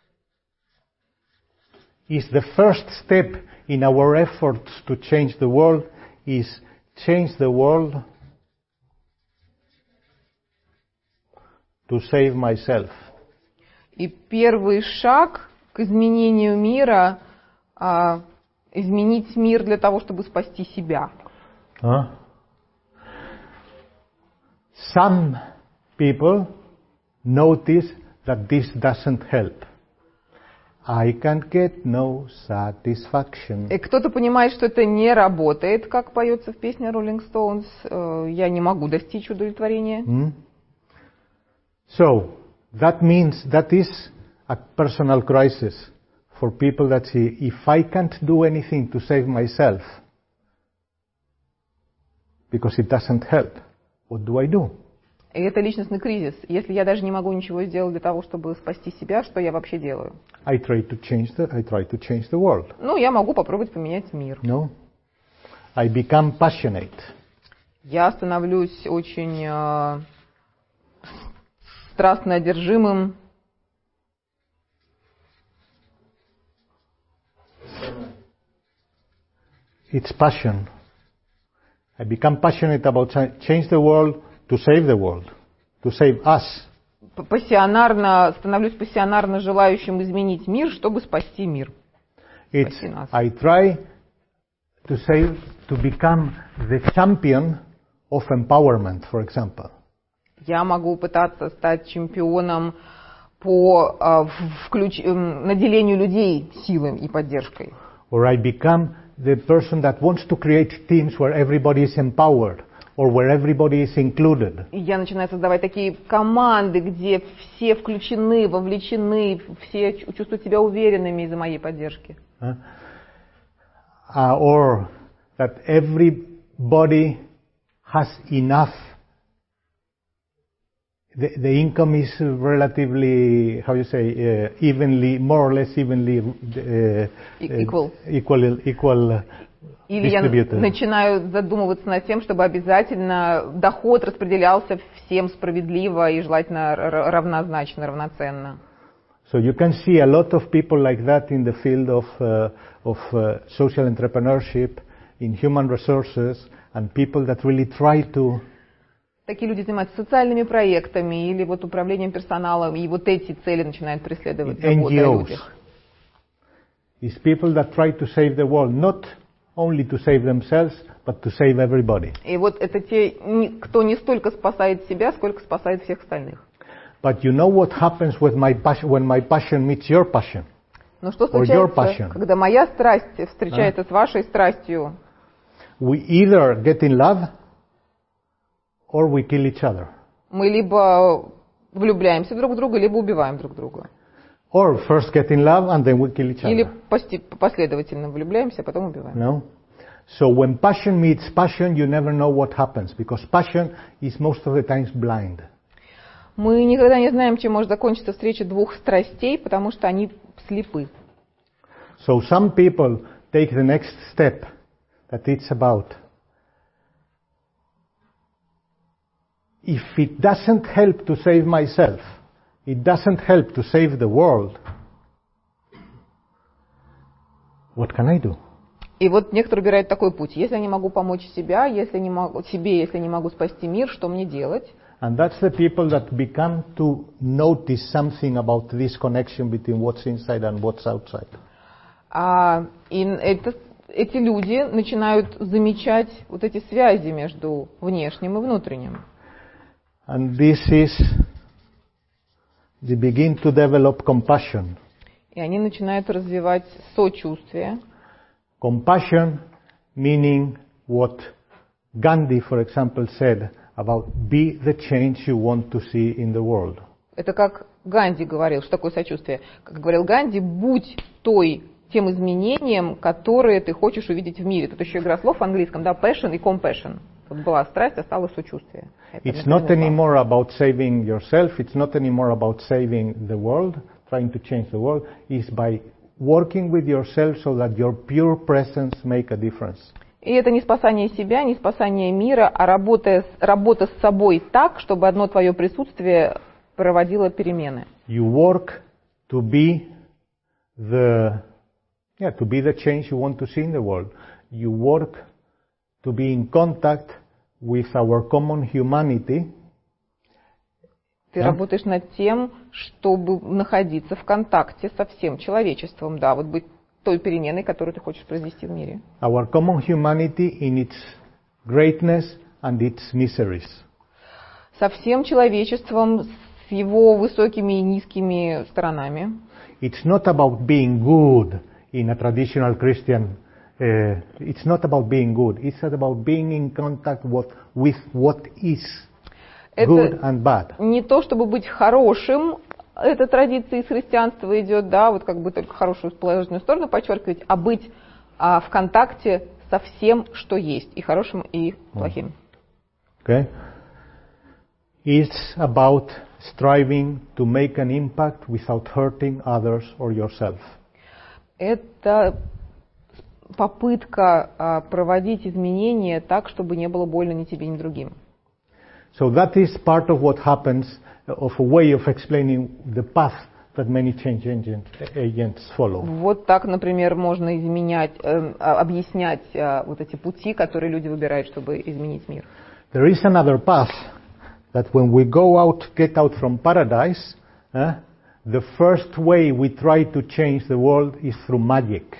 is the first step in our efforts to change the world, is change the world to save myself. И первый шаг к изменению мира а, изменить мир для того, чтобы спасти себя. Huh? Some people notice that this doesn't help. I can't get no satisfaction. И кто-то понимает, что это не работает, как поется в песне Rolling Stones. э, Я не могу достичь удовлетворения. Hmm? So, that means that is a personal crisis for people that say, if I can't do anything to save myself, because it doesn't help, what do I do? И это личностный кризис. Если я даже не могу ничего сделать для того, чтобы спасти себя, что я вообще делаю? I try to change the, I try to change the world. Ну, я могу попробовать поменять мир. No? I become passionate. Я становлюсь очень э, страстно одержимым. It's passion. I become passionate about cha- change the world to save the world, to save us. П- Пассионарно, становлюсь пассионарно желающим изменить мир, чтобы спасти мир. It's, Спаси нас. I try to save, to become the champion of empowerment, for example. Я могу пытаться стать чемпионом по э, в- включ- эм, наделению людей силой и поддержкой. Or I become the person that wants to create teams where everybody is empowered, or where everybody is included. И я начинаю создавать такие команды, где все включены, вовлечены, все чу- чувствуют себя уверенными из-за моей поддержки. Uh, uh, or that everybody has enough. The, the income is relatively, how you say, uh, evenly, more or less evenly uh, E- equal. uh, equal, equal uh, Или я distributed. начинаю задумываться над тем, чтобы обязательно доход распределялся всем справедливо и желательно р- равнозначно, равноценно. So you can see a lot of people like that in the field of, uh, of uh, social entrepreneurship, in human resources, and people that really try to Такие люди занимаются социальными проектами или вот управлением персоналом, и вот эти цели начинают преследовать заботы о N G Os. людях. Is people that try to save the world, not only to save themselves, but to save everybody. И вот это те, не- кто не столько спасает себя, сколько спасает всех остальных. But you know what happens with my passion, when my passion meets your passion? Но что Or your случается, passion. когда моя страсть встречается с вашей страстью? We either get in love, or we kill each other. Мы либо влюбляемся друг в друга, либо убиваем друг друга. Or first get in love, and then we kill each Или other. пости- последовательно влюбляемся, а потом убиваем. No? So when passion meets passion, you never know what happens, because passion is most of the times blind. Мы никогда не знаем, чем может закончиться встреча двух страстей, потому что они слепы. So some people take the next step, that it's about, if it doesn't help to save myself, it doesn't help to save the world, what can I do? И И вот некоторые выбирают такой путь. Если я не могу помочь себя, если не могу, себе, если не могу спасти мир, что мне делать? And that's the people that become to notice something about this connection between what's inside and what's outside. А, и это, эти люди начинают замечать вот эти связи между внешним и внутренним. And this is, they begin to develop compassion. И они начинают развивать сочувствие. Compassion meaning what Gandhi, for example, said about be the change you want to see in the world. Это как Ганди говорил, что такое сочувствие. Как говорил Ганди, будь той, тем изменением, которые ты хочешь увидеть в мире. Тут еще игра слов в английском, да, passion и compassion. Тут была страсть, а стало сочувствие. Это It's not anymore about saving yourself, it's not anymore about saving the world, trying to change the world. It's by working with yourself so that your pure presence make a difference. И это не спасание себя, не спасание мира, а работа, работа с собой так, чтобы одно твое присутствие проводило перемены. You work to be the, yeah, to be the change you want to see in the world. You work to be in contact with our common humanity. Ты Yeah. работаешь над тем, чтобы находиться в контакте со всем человечеством, да, вот быть той переменой, которую ты хочешь произвести в мире. Our common humanity in its greatness and its miseries. Со всем человечеством, с его высокими и низкими сторонами. It's not about being good in a traditional Christian. Uh, it's not about being good. It's about being in contact with, with what is good Это and bad. не то, чтобы быть хорошим, эта традиция из христианства идет, да, вот как бы только хорошую положительную сторону подчеркивать, а быть а, в контакте со всем, что есть, и хорошим, и плохим. Okay? It's about striving to make an impact without hurting others or yourself. Это попытка а, проводить изменения так, чтобы не было больно ни тебе, ни другим. So that is part of what happens, of a way of explaining the path that many change agent, agents follow. Вот так, например, можно изменять, э, объяснять э, вот эти пути, которые люди выбирают, чтобы изменить мир. There is another path that when we go out, get out from paradise, eh, the first way we try to change the world is through magic.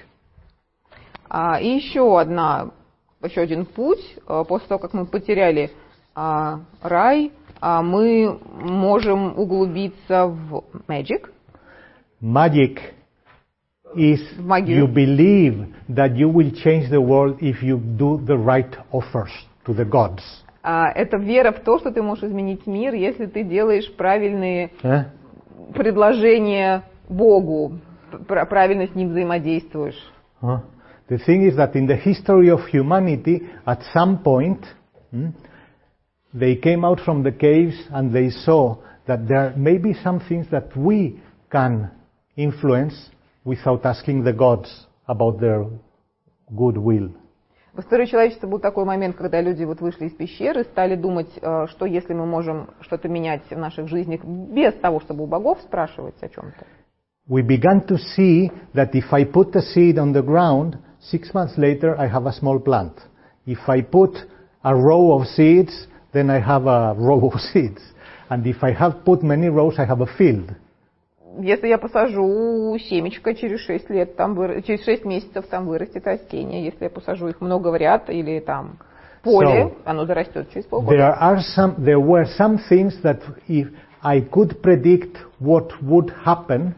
А, и еще одна, еще один путь, э, после того, как мы потеряли а, рай, а, мы можем углубиться в magic. Magic is Магию. you believe that you will change the world if you do the right offers to the gods. А, это вера в то, что ты можешь изменить мир, если ты делаешь правильные Eh? предложения Богу, пр- правильно с ним взаимодействуешь. Huh? The thing is that in the history of humanity, at some point, hmm, they came out from the caves and they saw that there may be some things that we can influence without asking the gods about their good will. В истории человечества был такой момент, когда люди вот вышли из пещеры, стали думать, э, что если мы можем что-то менять в наших жизнях без того, чтобы у богов спрашивать о чем-то. We began to see that if I put a seed on the ground, six months later I have a small plant. If I put a row of seeds, then I have a row of seeds. And if I have put many rows, I have a field. Если я посажу семечко, через шесть лет, там выра- через шесть месяцев там вырастет растение. Если я посажу их много в ряд или там поле, So, оно дорастет через полгода. There are some, there were some things that if I could predict what would happen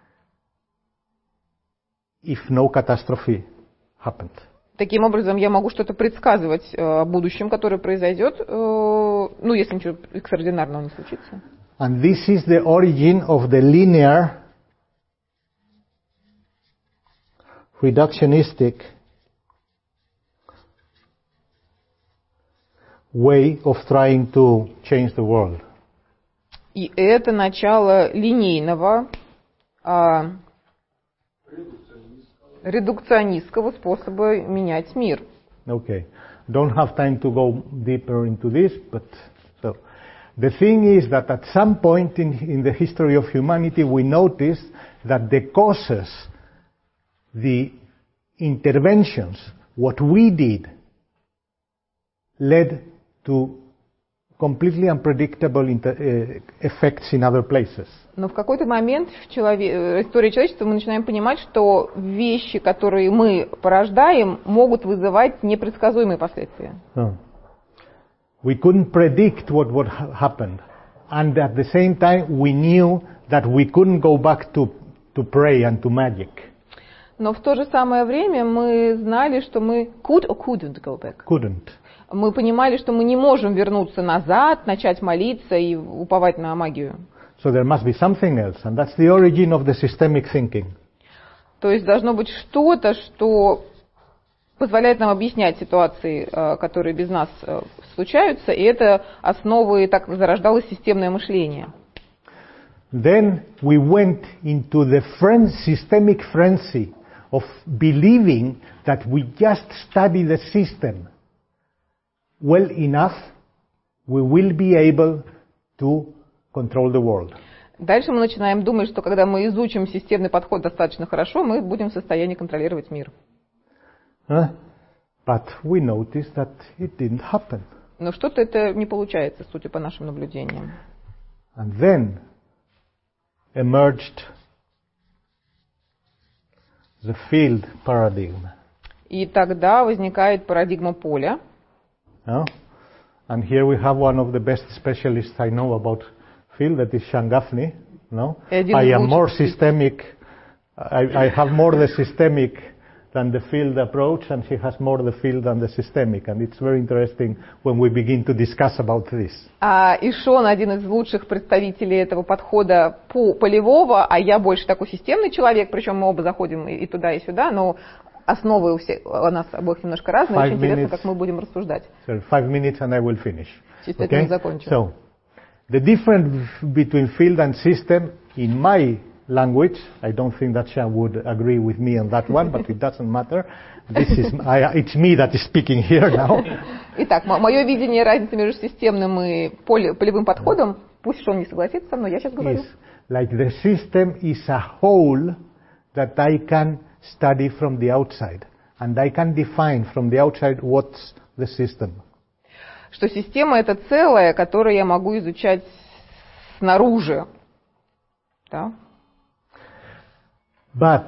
if no catastrophe happened. Таким образом, я могу что-то предсказывать э, о будущем, которое произойдет, э, ну, если ничего экстраординарного не случится. And this is the origin of the linear, reductionistic way of trying to change the world. И это начало линейного, а, редукционистского способа менять мир. Okay. Don't have time to go deeper into this, but so the thing is that at some point in, in the history of humanity we noticed that the causes, the interventions, what we did, led to completely unpredictable inter- uh, effects in other places. Но в какой-то момент в челове- истории человечества мы начинаем понимать, что вещи, которые мы порождаем, могут вызывать непредсказуемые последствия. Oh. We couldn't predict what would ha- happen. And at the same time, we knew that we couldn't go back to, to pray and to magic. Но в то же самое время мы знали, что мы could or couldn't go back. Couldn't. Мы понимали, что мы не можем вернуться назад, начать молиться и уповать на магию. So there must be something else, and that's the origin of the systemic thinking. То есть должно быть что-то, что позволяет нам объяснять ситуации, которые без нас случаются, и это основой, так зарождалось системное мышление. Then we went into the fren- systemic frenzy of believing that we just study the system well enough, we will be able to control the world. Дальше мы начинаем думать, что когда мы изучим системный подход достаточно хорошо, мы будем в состоянии контролировать мир. Huh? But we noticed that it didn't happen. Но что-то это не получается, судя по нашим наблюдениям. And then emerged the field paradigm. И тогда возникает парадигма поля. No? And here we have one of the best specialists I know about field, that is Sean Gaffney. No? Один I из am more лучших. systemic, I, I have more the systemic than the field approach, and he has more the field than the systemic. And it's very interesting when we begin to discuss about this. А и Шон один из лучших представителей этого подхода по полевого, а я больше такой системный человек, причем мы оба заходим и, и туда, и сюда, но основы у, всех, у нас обоих немножко разные. Five Очень интересно, minutes. как мы будем рассуждать. So five minutes and I will finish. Через пять минут закончим. So, the difference between field and system, in my language, I don't think that Sean would agree with me on that one, but it doesn't matter. This is, I, it's me that is speaking here now. Итак, мое видение разницы между системным и поле, полевым подходом, пусть Шон не согласится со мной, я сейчас говорю. Is like the system is a whole that I can study from the outside, and I can define from the outside what's the system. Что система это целое, которое я могу изучать снаружи. Да? But,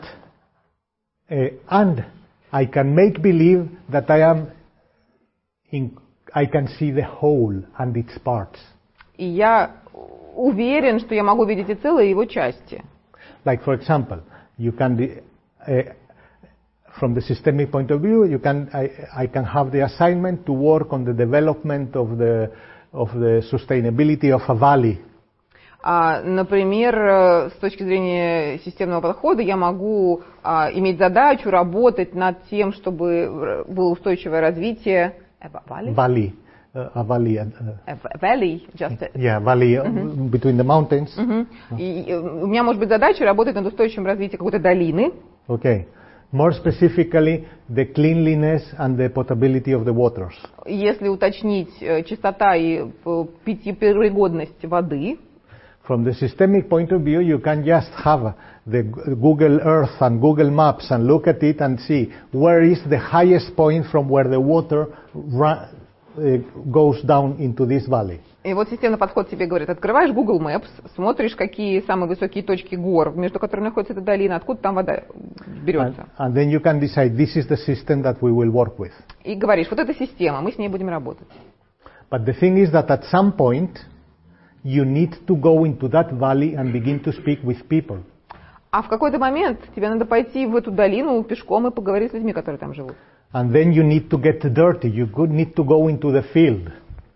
uh, and I can make believe that I am, in, I can see the whole and its parts. И я уверен, что я могу видеть и целое, и его части. Like, for example, you can, de- uh, from the systemic point of view, you can, I, I can have the assignment to work on the development of the, of the sustainability of a valley. А, например, с точки зрения системного подхода я могу а, иметь задачу работать над тем, чтобы было устойчивое развитие. Valley? Valley. Uh, a valley. Uh, valley, just a... Yeah, valley Mm-hmm. between the mountains. Mm-hmm. И, и, у меня может быть задача работать над устойчивым развитием какой-то долины. Okay. More specifically, the cleanliness and the potability of the waters. Если уточнить чистота и питьепригодность воды. From the systemic point of view, you can just have the Google Earth and Google Maps and look at it and see where is the highest point from where the water run, uh, goes down into this valley. И вот системный подход тебе говорит, открываешь Google Maps, смотришь, какие самые высокие точки гор, между которыми находится эта долина, откуда там вода берется. And, and then you can decide this is the system that we will work with. И говоришь, вот эта система, мы с ней будем работать. But the thing is that at some point, you need to go into that valley and begin to speak with people. А в какой-то момент тебе надо пойти в эту долину пешком и поговорить с людьми, которые там живут. And then you need to get dirty. You need to go into the field.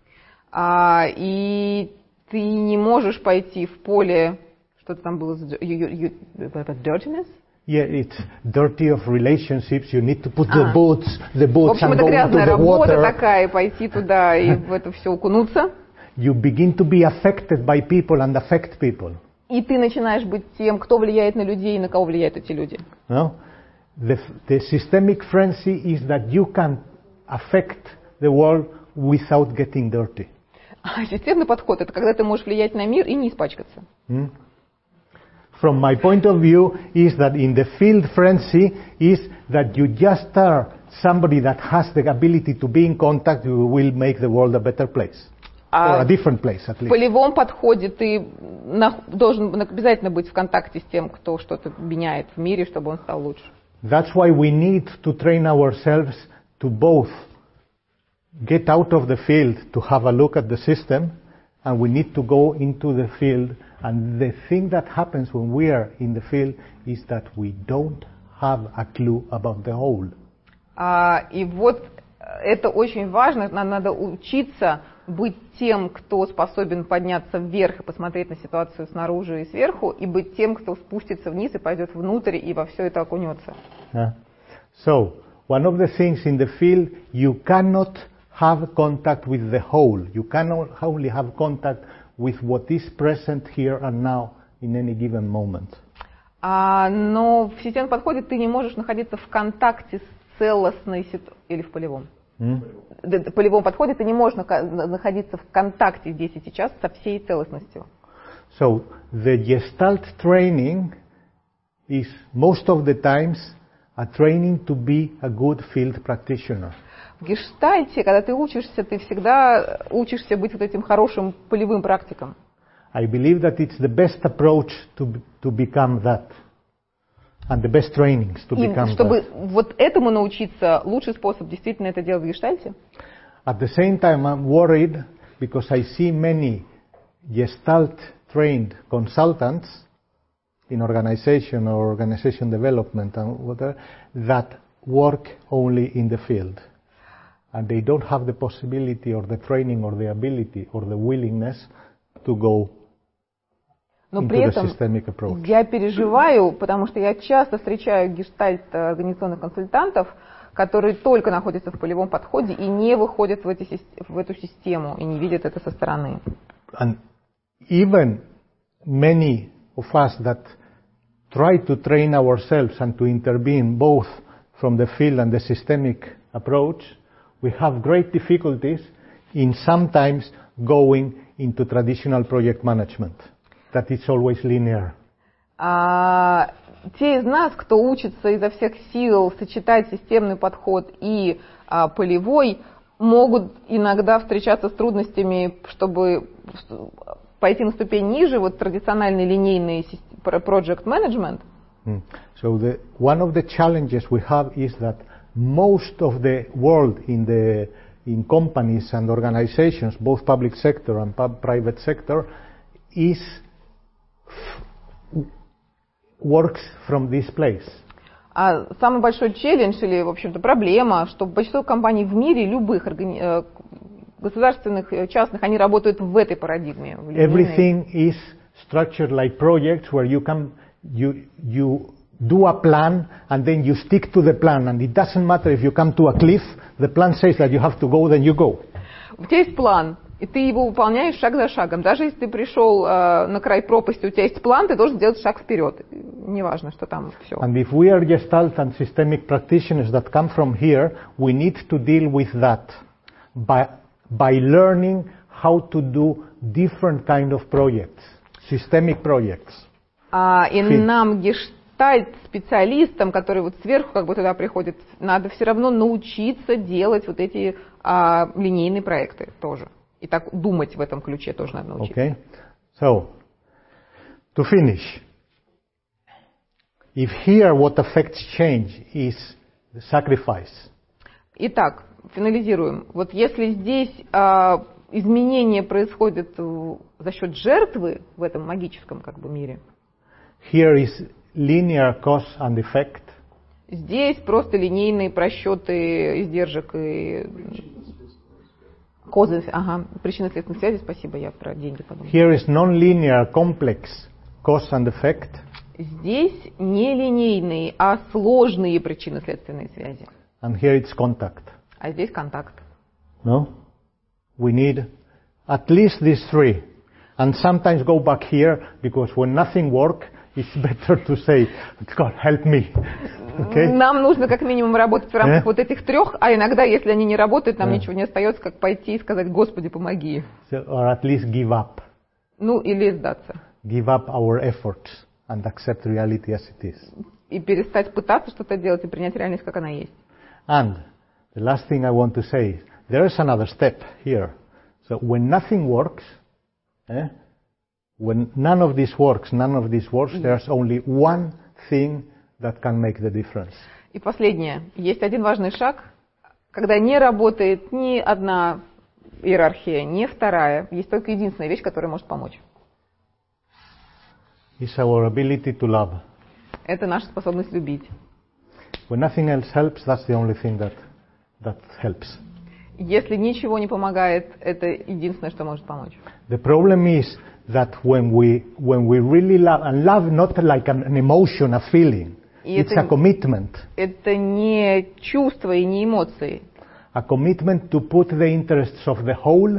А, и ты не можешь пойти в поле, что-то там было, you, you, you, dirtiness? Yeah, it's dirty of relationships. You need to put the boots, the В boots общем, and это go into грязная the работа water. такая, пойти туда и в это все окунуться. You begin to be affected by people and affect people. И ты начинаешь быть тем, кто влияет на людей и на кого влияют эти люди. No? The, the systemic frenzy is that you can affect the world without getting dirty. А системный подход – это когда ты можешь влиять на мир и не испачкаться. Hmm? from my point of view, is that in the field frenzy is that you just are somebody that has the ability to be in contact, you will make the world a better place. А or a different place, at в least. полевом подходе ты на- должен обязательно быть в контакте с тем, кто что-то меняет в мире, чтобы он стал лучше. That's why we need to train ourselves to both get out of the field to have a look at the system, and we need to go into the field. And the thing that happens when we are in the field is that we don't have a clue about the whole. А, и вот это очень важно, нам надо учиться быть тем, кто способен подняться вверх и посмотреть на ситуацию снаружи и сверху, и быть тем, кто спустится вниз и пойдет внутрь и во все это окунется. Yeah. So, one of the things in the field, you cannot have contact with the whole. You cannot only have contact with what is present here and now in any given moment. А, но в системном подходе ты не можешь находиться в контакте с целостной ситуацией, или в полевом. Hmm? В полевом подходе ты не можешь находиться в контакте здесь и сейчас со всей целостностью. So, the Gestalt training is most of the times a training to be a good field practitioner. В гештальте, когда ты учишься, ты всегда учишься быть вот этим хорошим полевым практиком. I believe that it's the best approach to to become that, and the best trainings to И become чтобы that. вот этому научиться, лучший способ действительно это делать в гештальте. At the same time, I'm worried because I see many Gestalt-trained consultants in organization or organization development and whatever that work only in the field. And they don't have the possibility or the training or the ability or the willingness to go Но into при the этом systemic approach. я переживаю, потому что я часто встречаю гештальт-организационных консультантов, которые только находятся в полевом подходе и не выходят в, эти, в эту систему и не видят это со стороны. And even many of us that try to train ourselves and to intervene both from the field and the systemic approach, we have great difficulties in sometimes going into traditional project management. That it's always linear. А, те из нас, кто учится изо всех сил сочетать системный подход и а, полевой, могут иногда встречаться с трудностями, чтобы пойти на ступень ниже, вот традициональный линейный project management. Mm. So the, one of the challenges we have is that most of the world in the in companies and organizations, both public sector and pub private sector, is works from this place. А самый большой челлендж или, в общем-то, проблема, что большинство компаний в мире, любых органи... государственных, частных, они работают в этой парадигме. В Everything is structured like projects where you can you you do a plan and then you stick to the plan, and it doesn't matter if you come to a cliff, the plan says that you have to go, then you go. У тебя есть план, и ты его выполняешь шаг за шагом. Даже если ты пришел э, на край пропасти, у тебя есть план, ты должен сделать шаг вперед. Неважно, что там все. And if we are Gestalt and systemic practitioners that come from here, we need to deal with that by by learning how to do different kind of projects, systemic projects. А, и Фин. нам гештальт-специалистам, которые вот сверху как бы туда приходят, надо все равно научиться делать вот эти а, линейные проекты тоже. И так думать в этом ключе тоже надо научиться. Okay? So, to finish, if here what affects change is the sacrifice, Итак, финализируем. Вот если здесь а, изменения происходят в- за счет жертвы в этом магическом как бы мире, here is linear cause and effect, здесь просто линейные просчеты издержек и козы, ага, причинно-следственной связи. Спасибо, я про деньги подумала. here is non-linear complex cause and effect, Здесь не линейные, а сложные причинно-следственные связи. and here it's contact. А здесь контакт. No? We need at least these three. And sometimes go back here, because when nothing works, it's better to say, God, help me. Okay? Нам нужно как минимум работать в рамках Э? вот этих трех, а иногда, если они не работают, нам Э. ничего не остается, как пойти и сказать: Господи, помоги. So, or at least give up. Ну, или сдаться. Give up our efforts and accept reality as it is. И перестать пытаться что-то делать и принять реальность, как она есть. And the last thing I want to say, there is another step here. So when nothing works, eh, when none of this works, none of this works, there's only one thing that can make the difference. И последнее. Есть один важный шаг, когда не работает ни одна иерархия, ни вторая. Есть только единственная вещь, которая может помочь. It's our ability to love. Это наша способность любить. When nothing else helps, that's the only thing that, that helps. Если ничего не помогает, это единственное, что может помочь. The problem is that when we, when we really love, and love not like an, an emotion, a feeling, И it's это, a commitment. Это не чувства и не эмоции. A commitment to put the interests of the whole,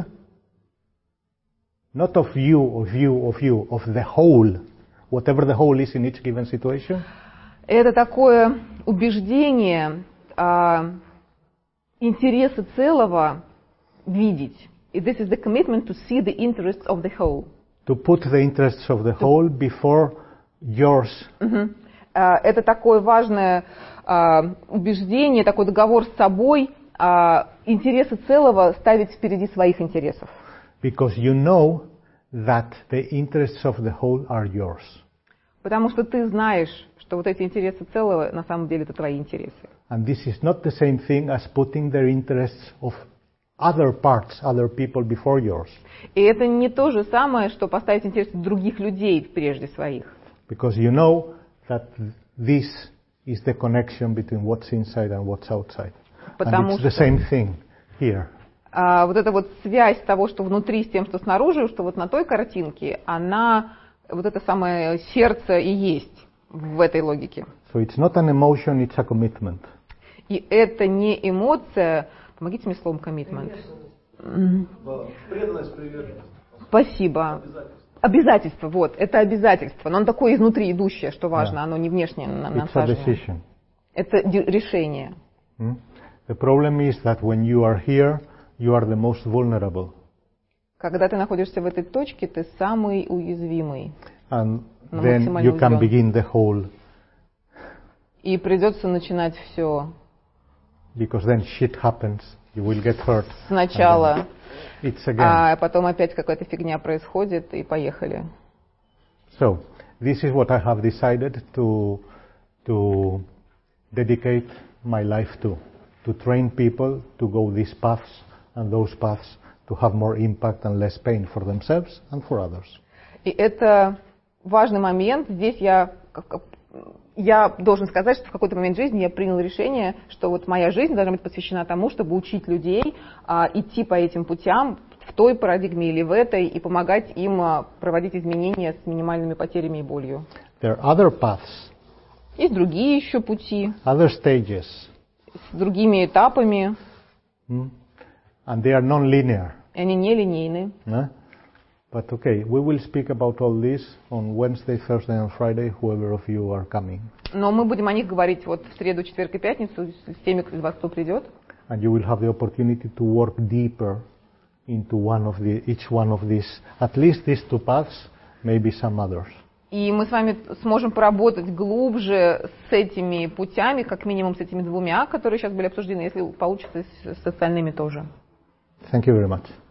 not of you, of you, of you, of the whole, whatever the whole is in each given situation. Это такое убеждение, а, интересы целого видеть. И this is the commitment to see the interests of the whole. To put the interests of the whole before yours. Uh-huh. Uh, это такое важное uh, убеждение, такой договор с собой, uh, интересы целого ставить впереди своих интересов. Because you know that the interests of the whole are yours. Потому что ты знаешь, что вот эти интересы целого на самом деле это твои интересы. And this is not the same thing as putting the interests of other parts, other people before yours. И это не то же самое, что поставить интересы других людей прежде своих. Because you know that this is the connection between what's inside and what's outside. Потому and it's the same thing here. А, вот эта вот связь того, что внутри с тем, что снаружи, что вот на той картинке, она, вот это самое сердце и есть в этой логике. So it's not an emotion, it's a commitment. И это не эмоция, помогите мне словом commitment. Преданность, приверженность. Спасибо. Обязательство. обязательство, вот, это обязательство, но оно такое изнутри идущее, что важно, yeah. Оно не внешнее насаженное. Это решение. Mm? The problem is that when you are here, you are the most vulnerable. Когда ты находишься в этой точке, ты самый уязвимый. And then you can begin the whole. И придется начинать все. Because then shit happens, you will get hurt. Сначала, it's again. А потом опять какая-то фигня происходит, и поехали. So, this is what I have decided to to dedicate my life to. To train people to go these paths and those paths to have more impact and less pain for themselves and for others. И это важный момент. Здесь я, я должен сказать, что в какой-то момент жизни я принял решение, что вот моя жизнь должна быть посвящена тому, чтобы учить людей а, идти по этим путям в той парадигме или в этой и помогать им а, проводить изменения с минимальными потерями и болью. There are other paths. Есть другие еще пути. Other stages. С другими этапами. Mm. And they are non-linear. Они нелинейны. No? But okay, we will speak about all this on Wednesday, Thursday and Friday, whoever of you are coming. Но мы будем о них говорить вот в среду, четверг и пятницу с теми, из вас, кто придет. And you will have the opportunity to work deeper into one of the, each one of these, at least these two paths, maybe some others. И мы с вами сможем поработать глубже с этими путями, как минимум с этими двумя, которые сейчас были обсуждены, если получится с остальными тоже. Thank you very much.